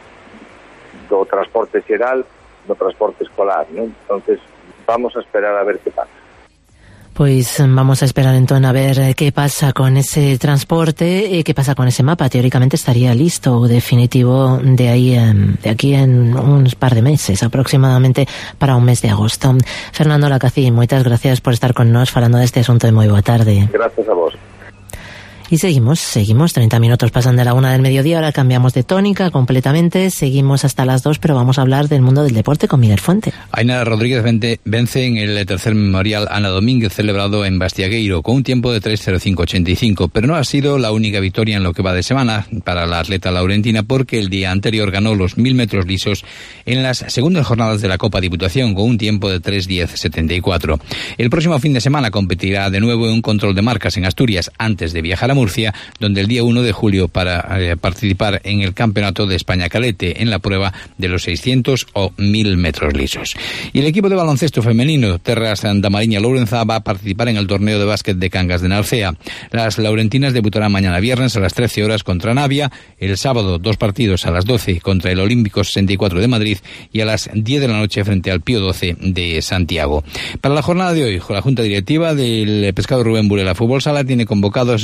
do transporte xeral, do transporte escolar, ¿no? Entonces, vamos a esperar a ver que pasa. Pois vamos a esperar entón a ver que pasa con ese transporte e que pasa con ese mapa. Teóricamente estaría listo o definitivo de aí de aquí en uns par de meses, aproximadamente para un mes de agosto. Fernando Lacacín, moitas gracias por estar con nós falando deste asunto e moi boa tarde. Gracias a vos. Y seguimos, seguimos, treinta minutos pasan de la una del mediodía, ahora cambiamos de tónica completamente, seguimos hasta las dos, pero vamos a hablar del mundo del deporte con Miguel Fuente. Ainara Rodríguez vence en el tercer memorial Ana Domínguez celebrado en Bastiagueiro con un tiempo de tres cero cinco ochenta y cinco, pero no ha sido la única victoria en lo que va de semana para la atleta laurentina, porque el día anterior ganó los mil metros lisos en las segundas jornadas de la Copa Diputación con un tiempo de tres diez setenta y cuatro. El próximo fin de semana competirá de nuevo en un control de marcas en Asturias antes de viajar a Murcia, donde el día uno de julio para eh, participar en el Campeonato de España Cadete en la prueba de los seiscientos o mil metros lisos. Y el equipo de baloncesto femenino Terras da Mariña Lourenza va a participar en el torneo de básquet de Cangas de Narcea. Las laurentinas debutarán mañana viernes a las trece horas contra Navia, el sábado dos partidos a las doce contra el Olímpico sesenta y cuatro de Madrid y a las diez de la noche frente al Pío doce de Santiago. Para la jornada de hoy, la Junta Directiva del Pescado Rubén Burela Fútbol Sala tiene convocado a sus socios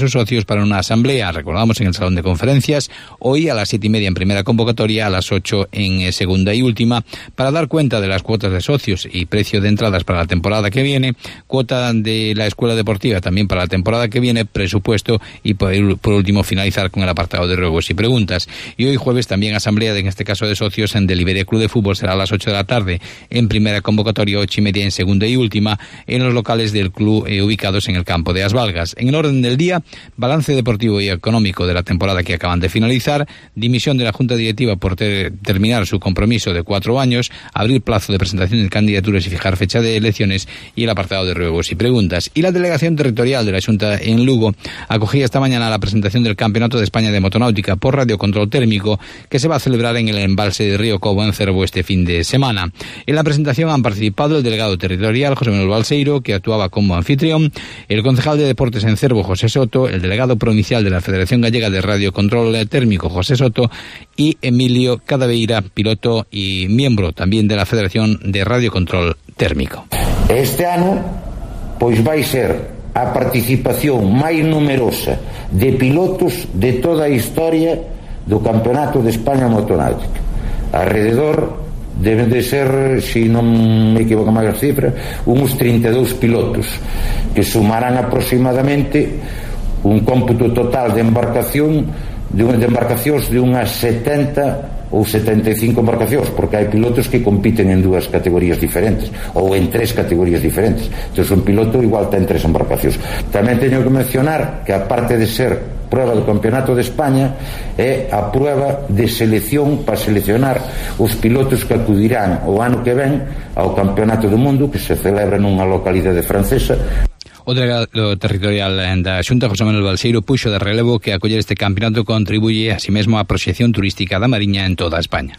para una asamblea, recordamos, en el Salón de Conferencias, hoy a las siete y media en primera convocatoria, a las ocho en eh, segunda y última, para dar cuenta de las cuotas de socios y precio de entradas para la temporada que viene, cuota de la escuela deportiva también para la temporada que viene, presupuesto y por, por último finalizar con el apartado de ruegos y preguntas. Y hoy jueves también asamblea, de, en este caso de socios, en del Iberia Club de Fútbol, será a las ocho de la tarde en primera convocatoria, ocho y media en segunda y última, en los locales del club eh, ubicados en el campo de As Valgas. En el orden del día, balance deportivo y económico de la temporada que acaban de finalizar, dimisión de la Junta Directiva por ter terminar su compromiso de cuatro años, abrir plazo de presentación de candidaturas y fijar fecha de elecciones, y el apartado de ruegos y preguntas. Y la delegación territorial de la Xunta en Lugo acogía esta mañana la presentación del Campeonato de España de Motonáutica por radiocontrol térmico, que se va a celebrar en el embalse de Río Cobo en Cervo este fin de semana. En la presentación han participado el delegado territorial José Manuel Balseiro, que actuaba como anfitrión, el concejal de Deportes en Cervo José Soto, el delegado provincial de la Federación Gallega de Radiocontrol Térmico José Soto y Emilio Cadaveira, piloto y miembro también de la Federación de Radiocontrol Térmico. Este ano, pois vai ser a participación máis numerosa de pilotos de toda a historia do Campeonato de España Motonáutica. Alrededor deben de ser, se non me equivoco máis as cifras, uns trinta e dous pilotos que sumarán aproximadamente un cómputo total de embarcación de, de embarcacións de unhas setenta ou setenta e cinco embarcacións, porque hai pilotos que compiten en dúas categorías diferentes ou en tres categorías diferentes. Entón, un piloto igual ten tres embarcacións. Tamén teño que mencionar que, aparte de ser prueba do Campeonato de España, é a prueba de selección para seleccionar os pilotos que acudirán o ano que ven ao Campeonato do Mundo, que se celebra nunha localidade francesa. O delegado territorial da Xunta, José Manuel Balseiro, puxo de relevo que acoller este campeonato contribuye a sí mesmo á proxección turística da Mariña en toda España.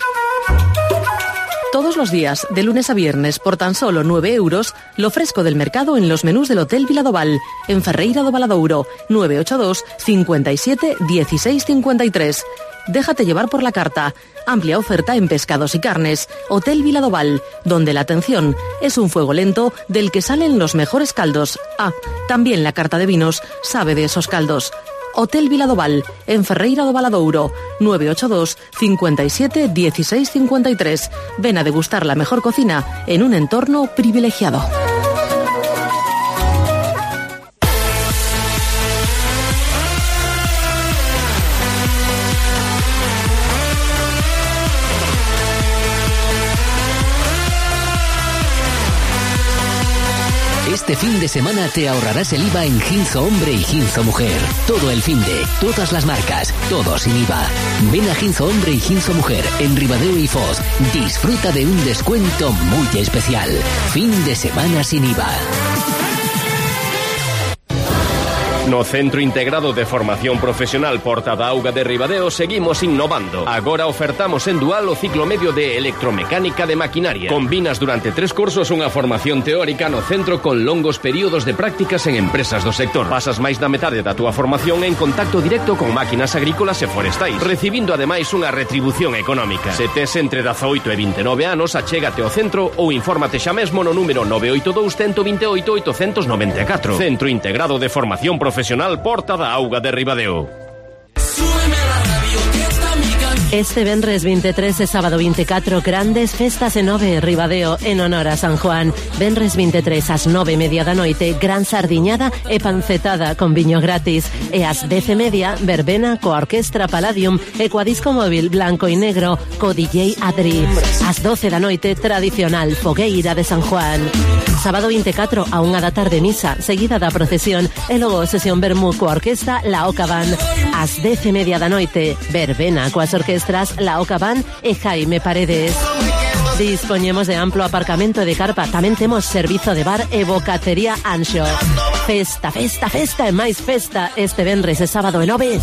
Todos los días, de lunes a viernes, por tan solo nueve euros, lo fresco del mercado en los menús del Hotel Viladoval, en Ferreira do Valadouro, nueve ocho dos, cincuenta y siete, dieciséis cincuenta y tres. Déjate llevar por la carta. Amplia oferta en pescados y carnes. Hotel Viladoval, donde la atención es un fuego lento del que salen los mejores caldos. Ah, también la carta de vinos sabe de esos caldos. Hotel Viladoval, en Ferreira do Valadouro, nueve ocho dos, cincuenta y siete, dieciséis cincuenta y tres. Ven a degustar la mejor cocina en un entorno privilegiado. Este fin de semana te ahorrarás el I V A en Ginzo Hombre y Ginzo Mujer. Todo el fin de, todas las marcas, todo sin I V A. Ven a Ginzo Hombre y Ginzo Mujer en Ribadeo y Foz. Disfruta de un descuento muy especial. Fin de semana sin I V A. No Centro Integrado de Formación Profesional Porta da Auga de Ribadeo seguimos innovando. Agora ofertamos en dual o ciclo medio de electromecánica de maquinaria. Combinas durante tres cursos unha formación teórica no centro con longos períodos de prácticas en empresas do sector. Pasas máis da metade da túa formación en contacto directo con máquinas agrícolas e forestais, recibindo ademais unha retribución económica. Se tes entre dezaoito e vinte e nove anos, achégate ao centro ou infórmate xa mesmo no número nove oito dous, uno dos oito, oitocentos noventa e catro. Centro Integrado de Formación Profesional Profesional Porta da Auga de Ribadeo. Este venres veintitrés e sábado veinticuatro, grandes festas en Nove, Ribadeo, en honor a San Juan. Venres veintitrés ás nove e media da noite, gran sardiñada e pancetada con viño gratis. E ás dez e media, verbena coa Orquestra Palladium e coa disco móvil blanco e negro co D J Adri. Ás doce da noite, tradicional fogueira de San Juan. Sábado veinticuatro a unha da tarde, misa, seguida da procesión e logo sesión vermú coa Orquesta La Oca Band. Ás dez e media da noite, verbena coas orquestas La Oca Band e Jaime Paredes. Dispoñemos de amplo aparcamento e de carpa. Tamén temos servizo de bar e bocatería Anxo. Festa, festa, festa e máis festa este venres e sábado e nove.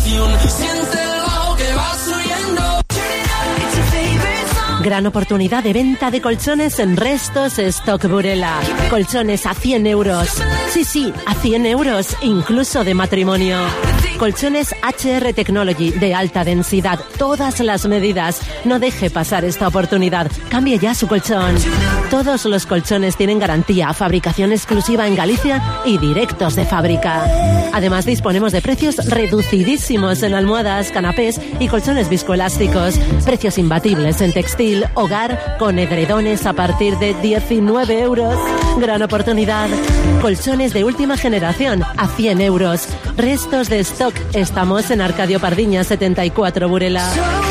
Gran oportunidad de venta de colchones en Restos Stock Burela. Colchones a cien euros. Sí, sí, a cien euros, incluso de matrimonio. Colchones H R Technology de alta densidad, todas las medidas. No deje pasar esta oportunidad. Cambie ya su colchón. Todos los colchones tienen garantía, fabricación exclusiva en Galicia y directos de fábrica. Además, disponemos de precios reducidísimos en almohadas, canapés y colchones viscoelásticos. Precios imbatibles en textil, hogar, con edredones a partir de diecinueve euros. Gran oportunidad. Colchones de última generación a cien euros. Restos de stock. Estamos en Arcadio Pardiña setenta y cuatro, Burela.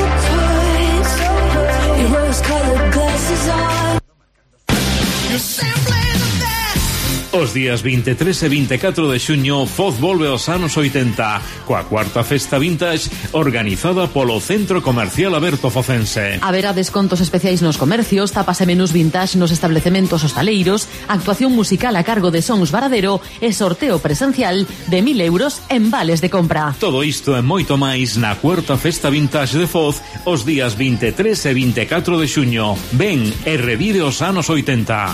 Os días veintitrés e veinticuatro de xuño, Foz volve aos anos oitenta, coa cuarta festa vintage organizada polo Centro Comercial Aberto Focense. Haberá descontos especiais nos comercios, tapas e menús vintage nos establecementos hostaleiros, actuación musical a cargo de Sons Varadero e sorteo presencial de mil euros en vales de compra. Todo isto e moito máis na cuarta festa vintage de Foz os días veintitrés e veinticuatro de xuño. Ven e revive os anos oitenta.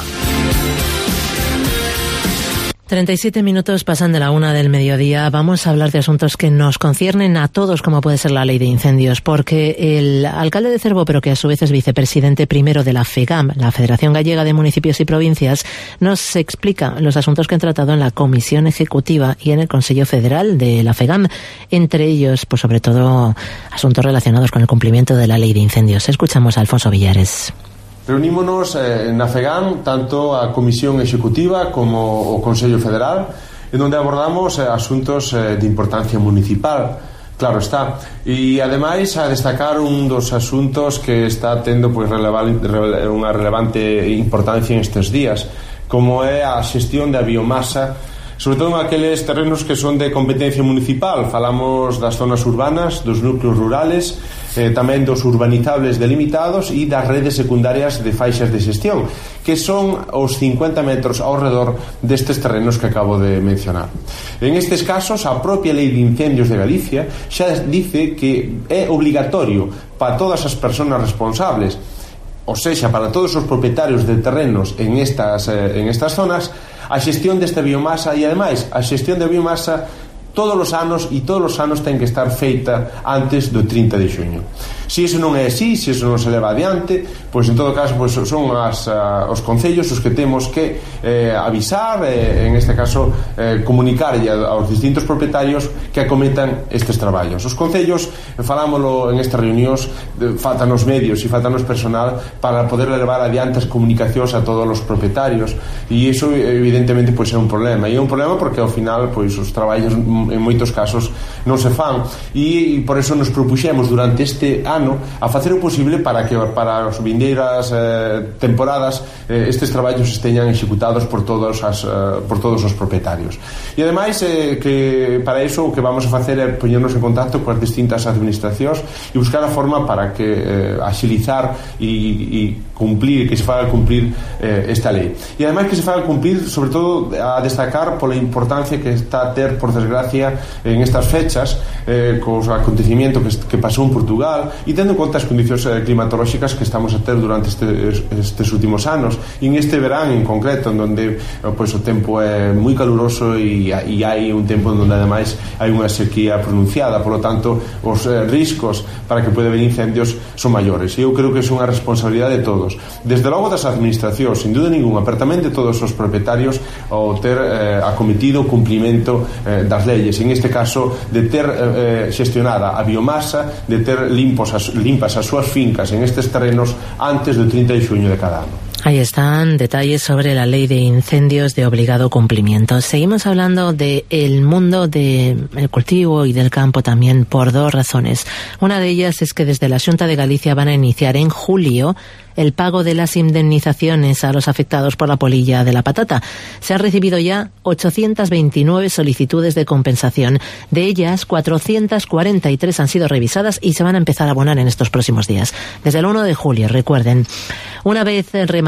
treinta y siete minutos pasan de la una del mediodía. Vamos a hablar de asuntos que nos conciernen a todos, como puede ser la ley de incendios, porque el alcalde de Cervo, pero que a su vez es vicepresidente primero de la FEGAM, la Federación Gallega de Municipios y Provincias, nos explica los asuntos que han tratado en la Comisión Ejecutiva y en el Consejo Federal de la FEGAM, entre ellos, pues sobre todo, asuntos relacionados con el cumplimiento de la ley de incendios. Escuchamos a Alfonso Villares. Reunímonos eh, na FEGAM, tanto a Comisión Executiva como o Consello Federal, en donde abordamos eh, asuntos eh, de importancia municipal, claro está, e ademais a destacar un dos asuntos que está tendo pois, relevan, rele, unha relevante importancia en estes días, como é a xestión da biomasa, sobre todo en aqueles terrenos que son de competencia municipal. Falamos das zonas urbanas, dos núcleos rurales, eh, tamén dos urbanizables delimitados e das redes secundarias de faixas de xestión, que son os cincuenta metros ao redor destes terrenos que acabo de mencionar. En estes casos, a propia Lei de Incendios de Galicia xa dice que é obligatorio para todas as persoas responsables, ou seja, para todos os propietarios de terrenos en estas, eh, en estas zonas, a xestión desta biomasa e, ademais, a xestión da biomasa todos os anos e todos os anos ten que estar feita antes do trinta de xuño. Se iso non é así, se iso non se leva adiante, pois en todo caso pois son as, uh, os concellos os que temos que eh, avisar, eh, en este caso eh, comunicar aos distintos propietarios que acometan estes traballos. Os concellos, eh, falámoslo en estas reunións, eh, faltan os medios e faltan os personal para poder levar adiante as comunicacións a todos os propietarios, e iso evidentemente pois é un problema, e é un problema porque ao final pois os traballos en moitos casos non se fan, e, e por eso nos propuxemos durante este ano a facer o posible para que para as vindeiras eh, temporadas eh, estes traballos esteñan executados por todos as, eh, por todos os propietarios. E ademais eh, que para iso o que vamos a facer é poñernos en contacto coas distintas administracións e buscar a forma para que eh, axilizar e, e cumplir, que se faga cumplir eh, esta lei. E ademais que se faga cumplir, sobre todo a destacar pola importancia que está a ter, por desgracia, en estas fechas eh, cos acontecimientos que, que pasou en Portugal, e tendo en conta as condicións climatolóxicas que estamos a ter durante este, estes últimos anos, e en este verán en concreto, en donde pois, o tempo é moi caluroso e, e hai un tempo en donde ademais hai unha sequía pronunciada, por lo tanto os eh, riscos para que pode haber incendios son maiores, e eu creo que é unha responsabilidade de todos, desde logo das administracións, sin duda ninguna, pero tamén de todos os propietarios, ao ter eh, acometido o cumprimento eh, das leyes, en este caso de ter eh, xestionada a biomasa, de ter limpos as, limpas as súas fincas en estes terrenos antes do trinta de xuño de cada ano. Ahí están detalles sobre la ley de incendios de obligado cumplimiento. Seguimos hablando del mundo del cultivo y del campo también por dos razones. Una de ellas es que desde la Xunta de Galicia van a iniciar en julio el pago de las indemnizaciones a los afectados por la polilla de la patata. Se han recibido ya ochocientas veintinueve solicitudes de compensación. De ellas, cuatrocientas cuarenta y tres han sido revisadas y se van a empezar a abonar en estos próximos días. Desde el uno de julio, recuerden. Una vez rematados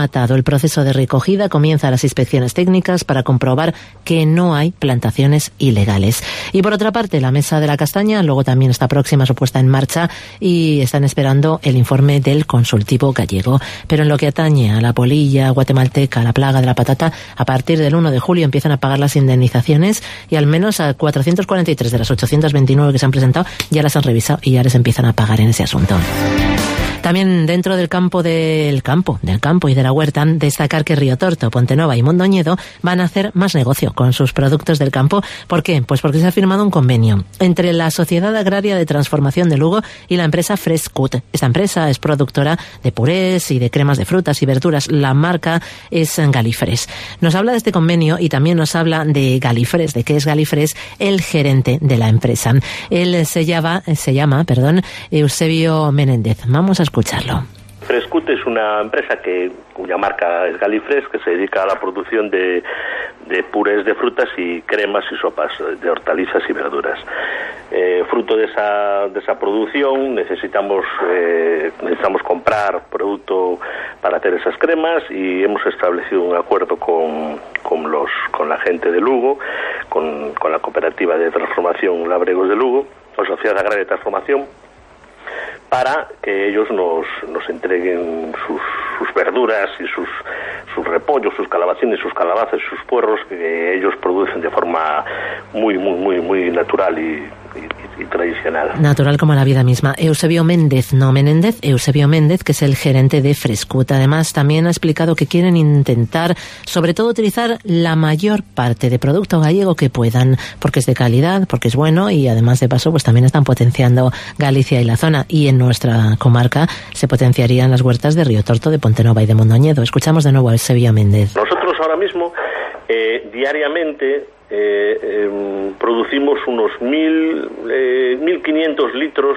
rematado el proceso de recogida, comienzan las inspecciones técnicas para comprobar que no hay plantaciones ilegales. Y por otra parte, la Mesa de la Castaña luego también está próxima a su puesta en marcha y están esperando el informe del consultivo gallego. Pero en lo que atañe a la polilla guatemalteca, a la plaga de la patata, a partir del uno de julio empiezan a pagar las indemnizaciones y al menos a cuatrocientos cuarenta y tres de las ochocientos veintinueve que se han presentado ya las han revisado y ya les empiezan a pagar en ese asunto. También dentro del campo del campo, del campo y de la huerta, destacar que Río Torto, Pontenova y Mondoñedo van a hacer más negocio con sus productos del campo. ¿Por qué? Pues porque se ha firmado un convenio entre la Sociedad Agraria de Transformación de Lugo y la empresa Frescut. Esta empresa es productora de purés y de cremas de frutas y verduras. La marca es Galifres. Nos habla de este convenio y también nos habla de Galifres, de qué es Galifres, el gerente de la empresa. Él se llama, se llama, perdón, Eusebio Menéndez. Vamos a escucharlo. Frescut es una empresa que cuya marca es Galifres, que se dedica a la producción de, de purés de frutas y cremas y sopas de hortalizas y verduras. Eh, fruto de esa, de esa producción necesitamos, eh, necesitamos comprar producto para hacer esas cremas y hemos establecido un acuerdo con, con, los, con la gente de Lugo, con, con la cooperativa de transformación Labregos de Lugo, la Sociedad Agraria de Transformación, para que ellos nos, nos entreguen sus, sus verduras y sus, sus repollos, sus calabacines, sus calabazas, sus puerros, que ellos producen de forma muy, muy, muy, muy natural y, y, y tradicional. Natural como la vida misma. Eusebio Méndez, no Menéndez, Eusebio Méndez, que es el gerente de Frescut. Además, también ha explicado que quieren intentar, sobre todo, utilizar la mayor parte de producto gallego que puedan, porque es de calidad, porque es bueno y además de paso, pues también están potenciando Galicia y la zona. Y en nuestra comarca se potenciarían las huertas de Río Torto, de Pontenova y de Mondoñedo. Escuchamos de nuevo a Eusebio Méndez. Nosotros ahora mismo, eh, diariamente, eh, eh, producimos unos mil, eh, mil quinientos litros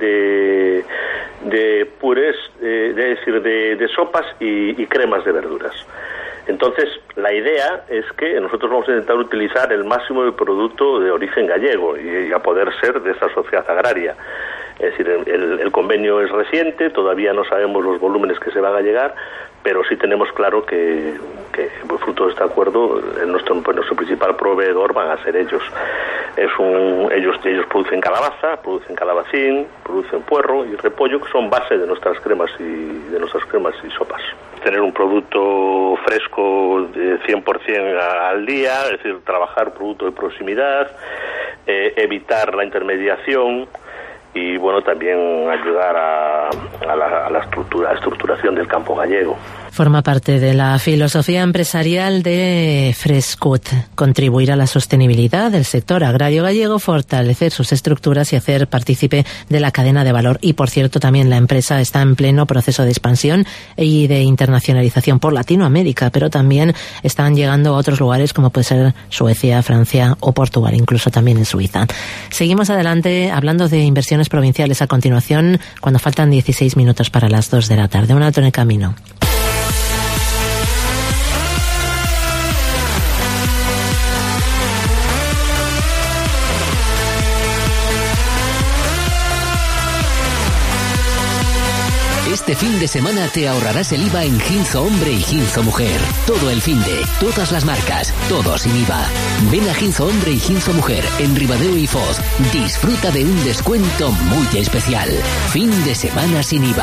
de, de purés, eh, de, es decir, de, de sopas y, y cremas de verduras. Entonces, la idea es que nosotros vamos a intentar utilizar el máximo de producto de origen gallego y, y a poder ser de esa sociedad agraria. Es decir, el, el convenio es reciente, todavía no sabemos los volúmenes que se van a llegar, pero sí tenemos claro que, que fruto de este acuerdo, nuestro, nuestro principal proveedor van a ser ellos. Es un, ellos. Ellos producen calabaza, producen calabacín, producen puerro y repollo, que son base de nuestras cremas y de nuestras cremas y sopas. Tener un producto fresco de cien por ciento al día, es decir, trabajar producto de proximidad, eh, evitar la intermediación y bueno, también ayudar a, a, la, a la estructura, a la estructuración del campo gallego. Forma parte de la filosofía empresarial de Frescut, contribuir a la sostenibilidad del sector agrario gallego, fortalecer sus estructuras y hacer partícipe de la cadena de valor. Y por cierto, también la empresa está en pleno proceso de expansión y de internacionalización por Latinoamérica, pero también están llegando a otros lugares como puede ser Suecia, Francia o Portugal, incluso también en Suiza. Seguimos adelante hablando de inversiones provinciales a continuación, cuando faltan dieciséis minutos para las dos de la tarde. Un alto en el camino. Este fin de semana te ahorrarás el I V A en Ginzo Hombre y Ginzo Mujer. Todo el fin de, todas las marcas, todo sin I V A. Ven a Ginzo Hombre y Ginzo Mujer en Ribadeo y Foz. Disfruta de un descuento muy especial. Fin de semana sin I V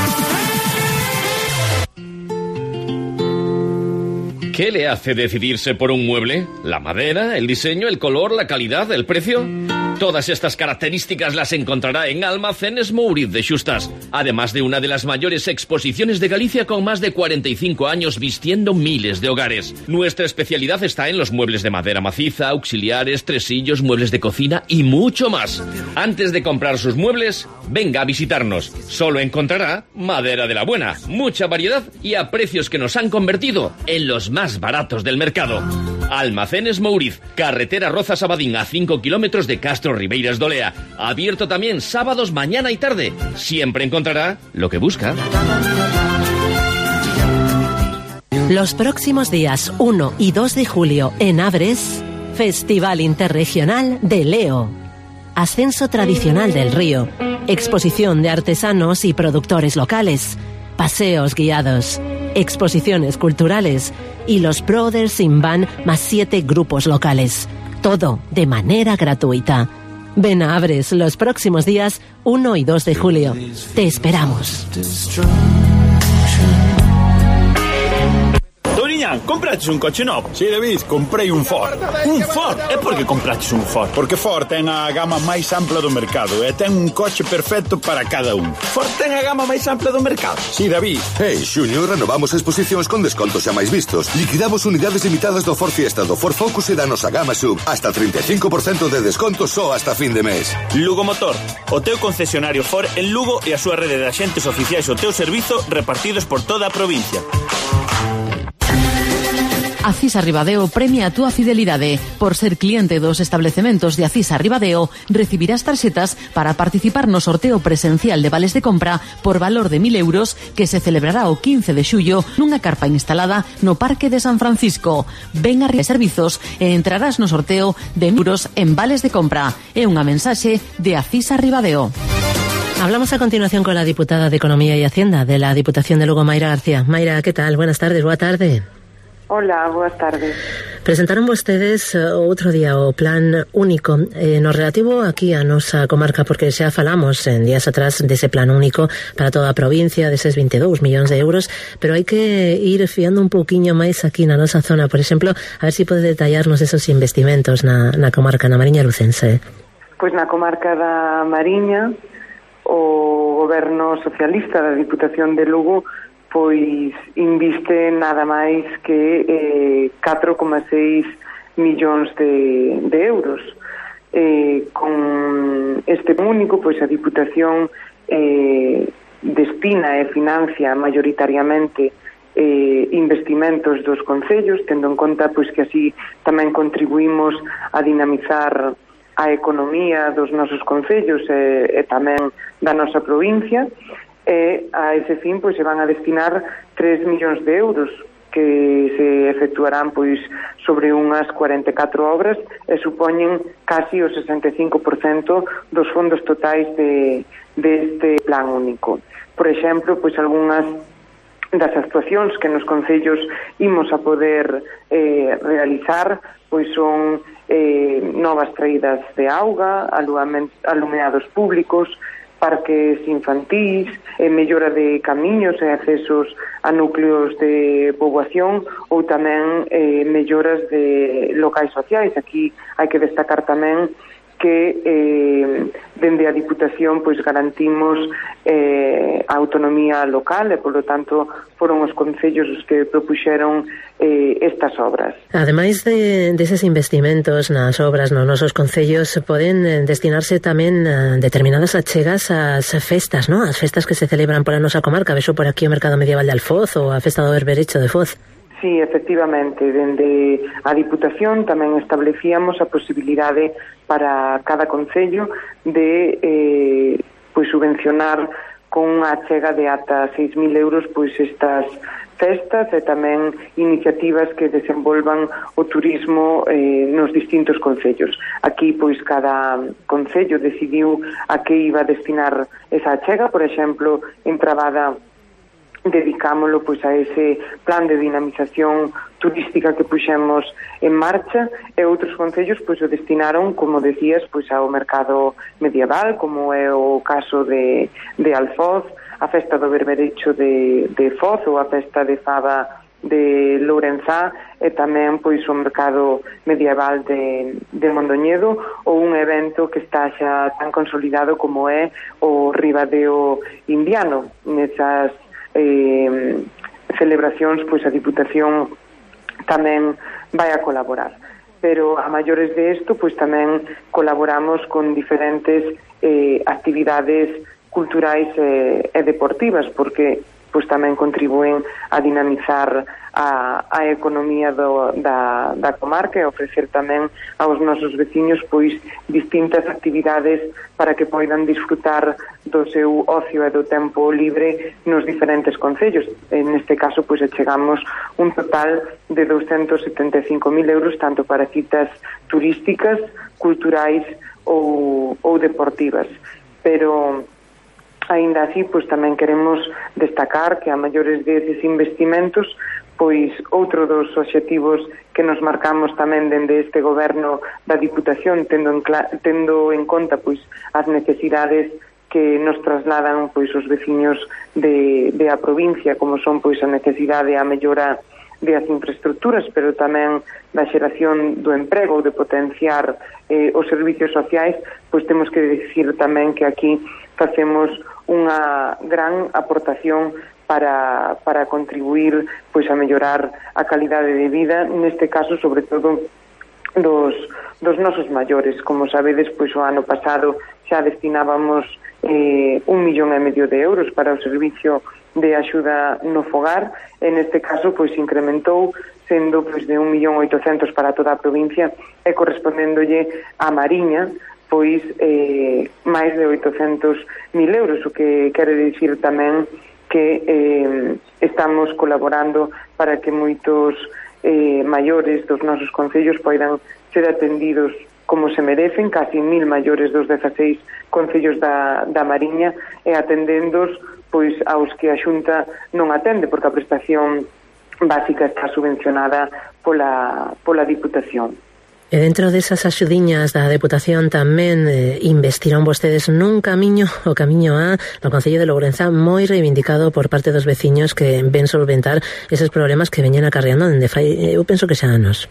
A. ¿Qué le hace decidirse por un mueble? ¿La madera, el diseño, el color, la calidad, el precio? Todas estas características las encontrará en Almacenes Mouriz de Xustas, además de una de las mayores exposiciones de Galicia con más de cuarenta y cinco años vistiendo miles de hogares. Nuestra especialidad está en los muebles de madera maciza, auxiliares, tresillos, muebles de cocina y mucho más. Antes de comprar sus muebles, venga a visitarnos. Solo encontrará madera de la buena, mucha variedad y a precios que nos han convertido en los más baratos del mercado. Almacenes Mouriz, carretera Rozas-Abadín a cinco kilómetros de Castro Ribeiras de Olea. Abierto también sábados mañana y tarde. Siempre encontrará lo que busca. Los próximos días uno y dos de julio en Abres, Festival Interregional de Leo. Ascenso tradicional del río, exposición de artesanos y productores locales, paseos guiados, exposiciones culturales y los Brothers in Van más siete grupos locales. Todo de manera gratuita. Ven a Abres los próximos días uno y dos de julio. Te esperamos. Touriñán, compraches un coche novo? Si, David, comprei un Ford. Un Ford? E por que compraches un Ford? Porque Ford ten a gama máis ampla do mercado e ten un coche perfecto para cada un. Ford ten a gama máis ampla do mercado? Si, David. Hey, xuño, renovamos exposicións con descontos xa máis vistos. Liquidamos unidades limitadas do Ford Fiesta, do Ford Focus e da nosa gama sub. Hasta trinta e cinco por cento de desconto só hasta fin de mes. Lugo Motor, o teu concesionario Ford en Lugo e a súa rede de axentes oficiais ao teu servizo repartidos por toda a provincia. Acisa Ribadeo premia a túa fidelidade. Por ser cliente dos establecementos de Acisa Ribadeo, recibirás tarxetas para participar no sorteo presencial de vales de compra por valor de mil euros que se celebrará o quince de xullo nunha carpa instalada no Parque de San Francisco. Ven a servizos e entrarás no sorteo de mil euros en vales de compra. É unha mensaxe de Acisa Ribadeo. Hablamos a continuación con la diputada de Economía y Hacienda de la Diputación de Lugo, Mayra García. Mayra, ¿qué tal? Buenas tardes, boa tarde. Hola, boas tardes. Presentaron vostedes uh, outro día o plan único eh, no relativo aquí a nosa comarca, porque xa falamos en días atrás dese plan único para toda a provincia, deses veinte e dous millóns de euros, pero hai que ir fiando un pouquiño máis aquí na nosa zona. Por exemplo, a ver se si pode detallarnos esos investimentos na, na comarca, na Mariña Lucense. Pois na comarca da Mariña, o goberno socialista da Diputación de Lugo pois inviste nada máis que eh, catro coma seis millóns de, de euros. Eh, con este único, pois a Diputación eh, destina e financia maioritariamente eh, investimentos dos concellos, tendo en conta pois que así tamén contribuímos a dinamizar a economía dos nosos concellos e, e tamén da nosa provincia. E a ese fin pois se van a destinar tres millóns de euros que se efectuarán pois sobre unhas cuarenta e catro obras e supoñen casi o sesenta e cinco por cento dos fondos totais de deste plan único. Por exemplo, pois algunhas das actuacións que nos concellos imos a poder eh, realizar pois son eh, novas traídas de auga, alumeados públicos, parques infantís, eh, mellora de camiños e accesos a núcleos de poboación ou tamén eh, melloras de locais sociais. Aquí hai que destacar tamén que eh, dende a Diputación pois garantimos eh, a autonomía local e, polo tanto, foron os concellos os que propuxeron eh, estas obras. Ademais de deses investimentos nas obras nos nosos concellos, poden destinarse tamén a determinadas achegas ás festas, non? As festas que se celebran pola nosa comarca. Vexo por aquí o Mercado Medieval de Alfoz ou a Festa do Berberecho de Foz. Sí, efectivamente, dende a Diputación tamén establecíamos a posibilidade para cada concello de eh, pois subvencionar con unha achega de ata seis mil euros pois estas festas e tamén iniciativas que desenvolvan o turismo eh, nos distintos concellos. Aquí, pois, cada concello decidiu a que iba a destinar esa achega. Por exemplo, en Trabada dedicámoslo pois a ese plan de dinamización turística que puxemos en marcha e outros concellos pois o destinaron, como decías, pois ao mercado medieval, como é o caso de, de Alfoz, a festa do Berberecho de, de Foz ou a festa de Faba de Lourenzá e tamén pois o mercado medieval de, de Mondoñedo ou un evento que está xa tan consolidado como é o Ribadeo Indiano. Nesas Eh, celebracións, pois a Diputación tamén vai a colaborar, pero a maiores de isto pois tamén colaboramos con diferentes eh, actividades culturais e, e deportivas, porque pois tamén contribúen a dinamizar a, a economía do, da, da comarca e ofrecer tamén aos nosos veciños pois distintas actividades para que poidan disfrutar do seu ocio e do tempo libre nos diferentes concellos. En este caso pois achegamos un total de doscientos setenta e cinco mil euros tanto para citas turísticas, culturais ou, ou deportivas. Pero Aínda así, pois tamén queremos destacar que a maiores deses investimentos, pois outro dos obxectivos que nos marcamos tamén dende este goberno da Diputación, tendo en, tendo en conta pois as necesidades que nos trasladan pois os veciños de, de a provincia, como son pois a necesidade a mellora de as infraestructuras, pero tamén da xeración do emprego, de potenciar eh, os servicios sociais, pois temos que decir tamén que aquí facemos unha gran aportación para, para contribuir pois a mellorar a calidade de vida, neste caso sobre todo dos, dos nosos maiores. Como sabedes, pois o ano pasado xa destinábamos eh, un millón e medio de euros para o servicio de axuda no fogar, e neste caso pois incrementou sendo pois de un millón oitocentos para toda a provincia e correspondéndolle a Mariña pois eh, máis de oitocentos mil euros, o que quere dicir tamén que eh, estamos colaborando para que moitos eh, maiores dos nosos concellos poidan ser atendidos como se merecen, casi mil maiores dos dezaseis concellos da, da Mariña, e atendendos pois aos que a Xunta non atende, porque a prestación básica está subvencionada pola, pola Diputación. E dentro desas axudiñas da Deputación tamén eh, investiron vostedes nun camiño, o camiño A, no Concello de Lourenzá, moi reivindicado por parte dos veciños que ven solventar eses problemas que veñen acarreando dende fai, eu penso que xa anos.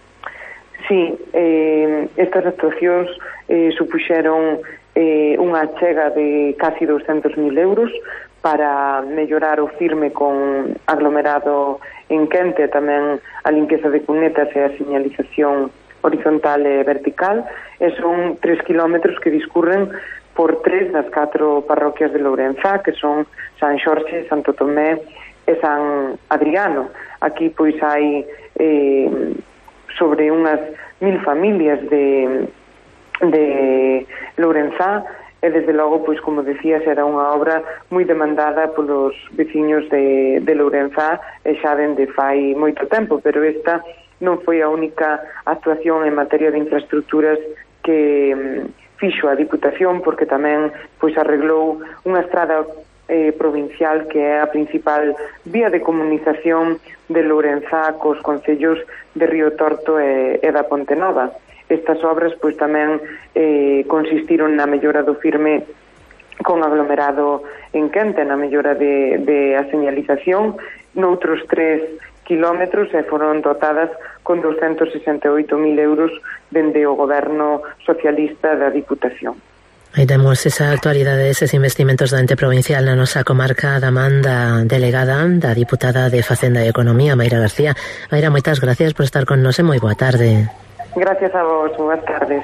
Sí, eh, estas actuacións eh, supuxeron eh, unha achega de casi doscientos mil euros para mellorar o firme con aglomerado en quente, tamén a limpeza de cunetas e a señalización horizontal e vertical, e son tres kilómetros que discurren por tres das catro parroquias de Lourenzá, que son San Xorxe, Santo Tomé e San Adriano. Aquí pois hai eh, sobre unhas mil familias de, de Lourenzá, e desde logo, pois como decías, era unha obra moi demandada polos veciños de, de Lourenzá e xa dende fai moito tempo, pero esta non foi a única actuación en materia de infraestructuras que mm, fixo a Diputación, porque tamén pois arreglou unha estrada eh, provincial que é a principal vía de comunicación de Lourenzá cos concellos de Río Torto e, e da Ponte Nova. Estas obras pois tamén eh, consistiron na mellora do firme con aglomerado en quente, na mellora de, de a señalización, noutros tres kilómetros, e foron dotadas con doscientos sesenta e oito mil euros dende o goberno socialista da Diputación. Aí temos esa actualidade deses investimentos do ente provincial na nosa comarca da man da delegada da diputada de Facenda e Economía, Mayra García. Mayra, moitas gracias por estar con nos e moi boa tarde. Gracias a vos, boas tardes.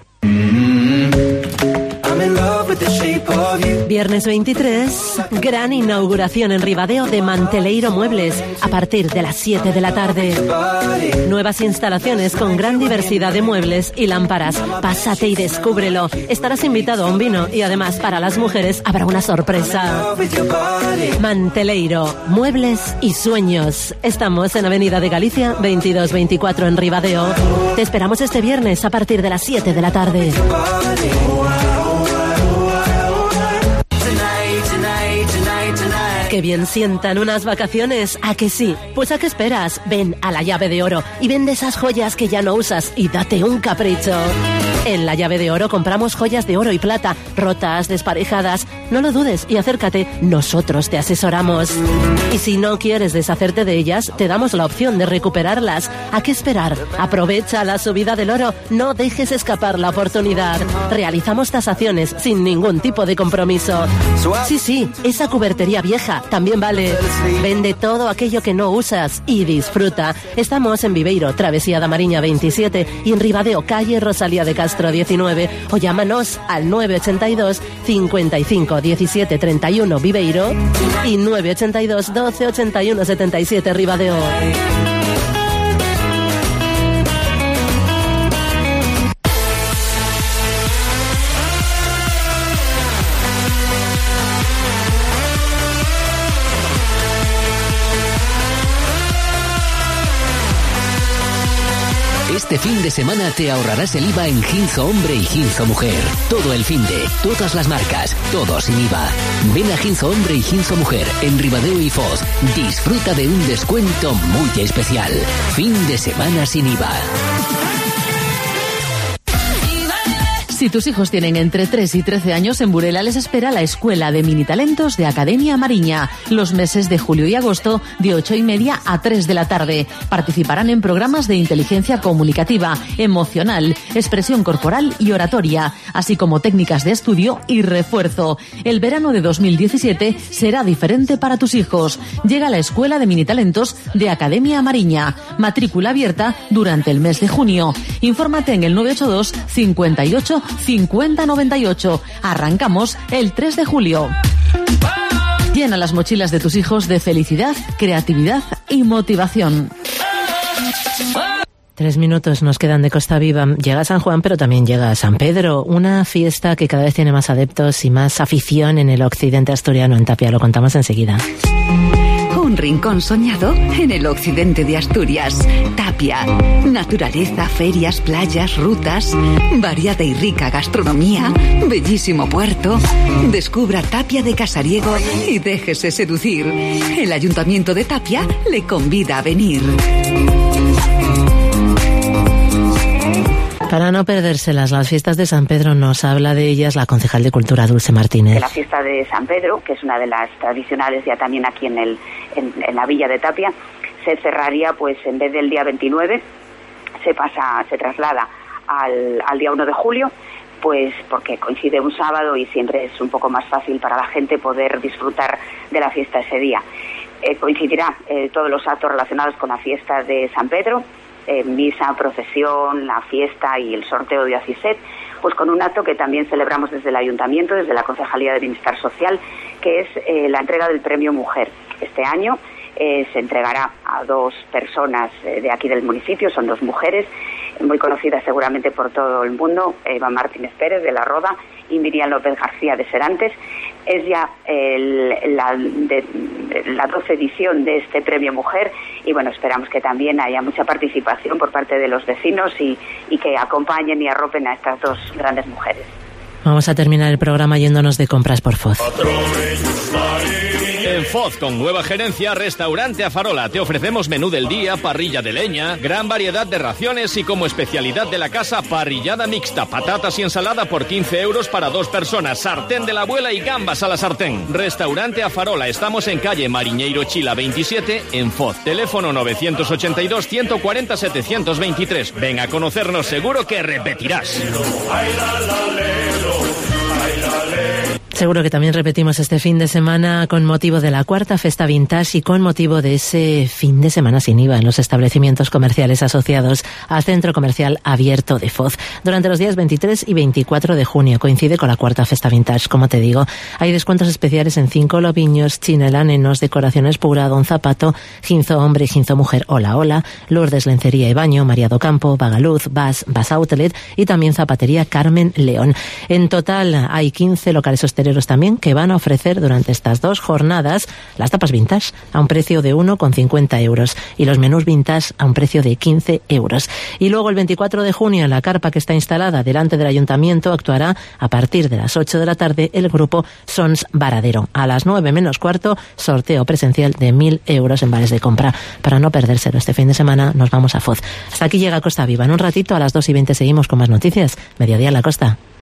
Viernes veintitrés, gran inauguración en Ribadeo de Manteleiro Muebles a partir de las siete de la tarde. Nuevas instalaciones con gran diversidad de muebles y lámparas. Pásate y descúbrelo. Estarás invitado a un vino y además para las mujeres habrá una sorpresa. Manteleiro, muebles y sueños. Estamos en Avenida de Galicia veintidós veinticuatro en Ribadeo. Te esperamos este viernes a partir de las siete de la tarde. Qué bien sientan unas vacaciones, ¿a que sí? Pues ¿a qué esperas? Ven a La Llave de Oro y vende esas joyas que ya no usas y date un capricho. En La Llave de Oro compramos joyas de oro y plata, rotas, desparejadas. No lo dudes y acércate, nosotros te asesoramos. Y si no quieres deshacerte de ellas, te damos la opción de recuperarlas. ¿A qué esperar? Aprovecha la subida del oro, no dejes escapar la oportunidad. Realizamos tasaciones sin ningún tipo de compromiso. Sí, sí, esa cubertería vieja también vale. Vende todo aquello que no usas y disfruta. Estamos en Viveiro, Travesía da Mariña veintisiete y en Ribadeo, calle Rosalía de Castro diecinueve, o llámanos al nueve ochenta y dos, cincuenta y cinco, diecisiete, treinta y uno Viveiro y nueve ochenta y dos, doce, ochenta y uno, setenta y siete Ribadeo. Este fin de semana te ahorrarás el I V A en Ginzo Hombre y Ginzo Mujer. Todo el fin de, todas las marcas, todo sin I V A. Ven a Ginzo Hombre y Ginzo Mujer en Ribadeo y Foz. Disfruta de un descuento muy especial. Fin de semana sin I V A. Si tus hijos tienen entre tres y trece años, en Burela les espera la Escuela de Mini Talentos de Academia Mariña, los meses de julio y agosto, de ocho y media a tres de la tarde. Participarán en programas de inteligencia comunicativa, emocional, expresión corporal y oratoria, así como técnicas de estudio y refuerzo. El verano de dos mil diecisiete será diferente para tus hijos. Llega la Escuela de Mini Talentos de Academia Mariña. Matrícula abierta durante el mes de junio. Infórmate en el nueve ocho dos, cincuenta y ocho, cincuenta noventa y ocho. Arrancamos el tres de julio. Llena las mochilas de tus hijos de felicidad, creatividad y motivación. Tres minutos nos quedan de Costa Viva. Llega San Juan, pero también llega San Pedro, una fiesta que cada vez tiene más adeptos y más afición en el occidente asturiano. En Tapia lo contamos enseguida. Un rincón soñado en el occidente de Asturias. Tapia. Naturaleza, ferias, playas, rutas, variada y rica gastronomía, bellísimo puerto. Descubra Tapia de Casariego y déjese seducir. El Ayuntamiento de Tapia le convida a venir. Para no perdérselas, las fiestas de San Pedro, nos habla de ellas la concejal de Cultura, Dulce Martínez. De la fiesta de San Pedro, que es una de las tradicionales ya también aquí en, el, en, en la villa de Tapia, se cerraría, pues en vez del día veintinueve, se pasa, se traslada al, al día uno de julio, pues porque coincide un sábado y siempre es un poco más fácil para la gente poder disfrutar de la fiesta ese día. Eh, coincidirá eh, todos los actos relacionados con la fiesta de San Pedro, Eh, misa, procesión, la fiesta y el sorteo de Aciset, pues con un acto que también celebramos desde el Ayuntamiento, desde la Concejalía de Bienestar Social, que es eh, la entrega del Premio Mujer. Este año eh, se entregará a dos personas eh, de aquí del municipio, son dos mujeres, muy conocidas seguramente por todo el mundo, Eva Martínez Pérez de La Roda y Miriam López García de Serantes. Es ya el, la, de, la doce edición de este Premio Mujer y bueno, esperamos que también haya mucha participación por parte de los vecinos y, y que acompañen y arropen a estas dos grandes mujeres. Vamos a terminar el programa yéndonos de compras por Foz. En Foz, con nueva gerencia, Restaurante A Farola, te ofrecemos menú del día, parrilla de leña, gran variedad de raciones y como especialidad de la casa, parrillada mixta, patatas y ensalada por quince euros para dos personas, sartén de la abuela y gambas a la sartén. Restaurante A Farola, estamos en calle Mariñeiro Chila veintisiete, en Foz. Teléfono nueve ochenta y dos, ciento cuarenta, setecientos veintitrés. Ven a conocernos, seguro que repetirás. Seguro que también repetimos este fin de semana con motivo de la cuarta Festa Vintage y con motivo de ese fin de semana sin I V A en los establecimientos comerciales asociados al Centro Comercial Abierto de Foz. Durante los días veintitrés y veinticuatro de junio coincide con la cuarta Festa Vintage, como te digo. Hay descuentos especiales en Cinco Lobiños, Chinela Nenos, Decoraciones Pura, Don Zapato, Ginzo Hombre y Ginzo Mujer, Hola Hola, Lourdes Lencería y Baño, María do Campo, Bagaluz, Bas, Bas Outlet y también Zapatería Carmen León. En total hay quince locales hosteleros también que van a ofrecer durante estas dos jornadas las tapas vintage a un precio de uno con cincuenta euros y los menús vintage a un precio de quince euros. Y luego el veinticuatro de junio en la carpa que está instalada delante del Ayuntamiento actuará a partir de las ocho de la tarde el grupo Sons Varadero. A las nueve menos cuarto, sorteo presencial de mil euros en vales de compra. Para no perdérselo este fin de semana nos vamos a Foz. Hasta aquí llega Costa Viva. En un ratito a las dos y veinte seguimos con más noticias. Mediodía en la Costa.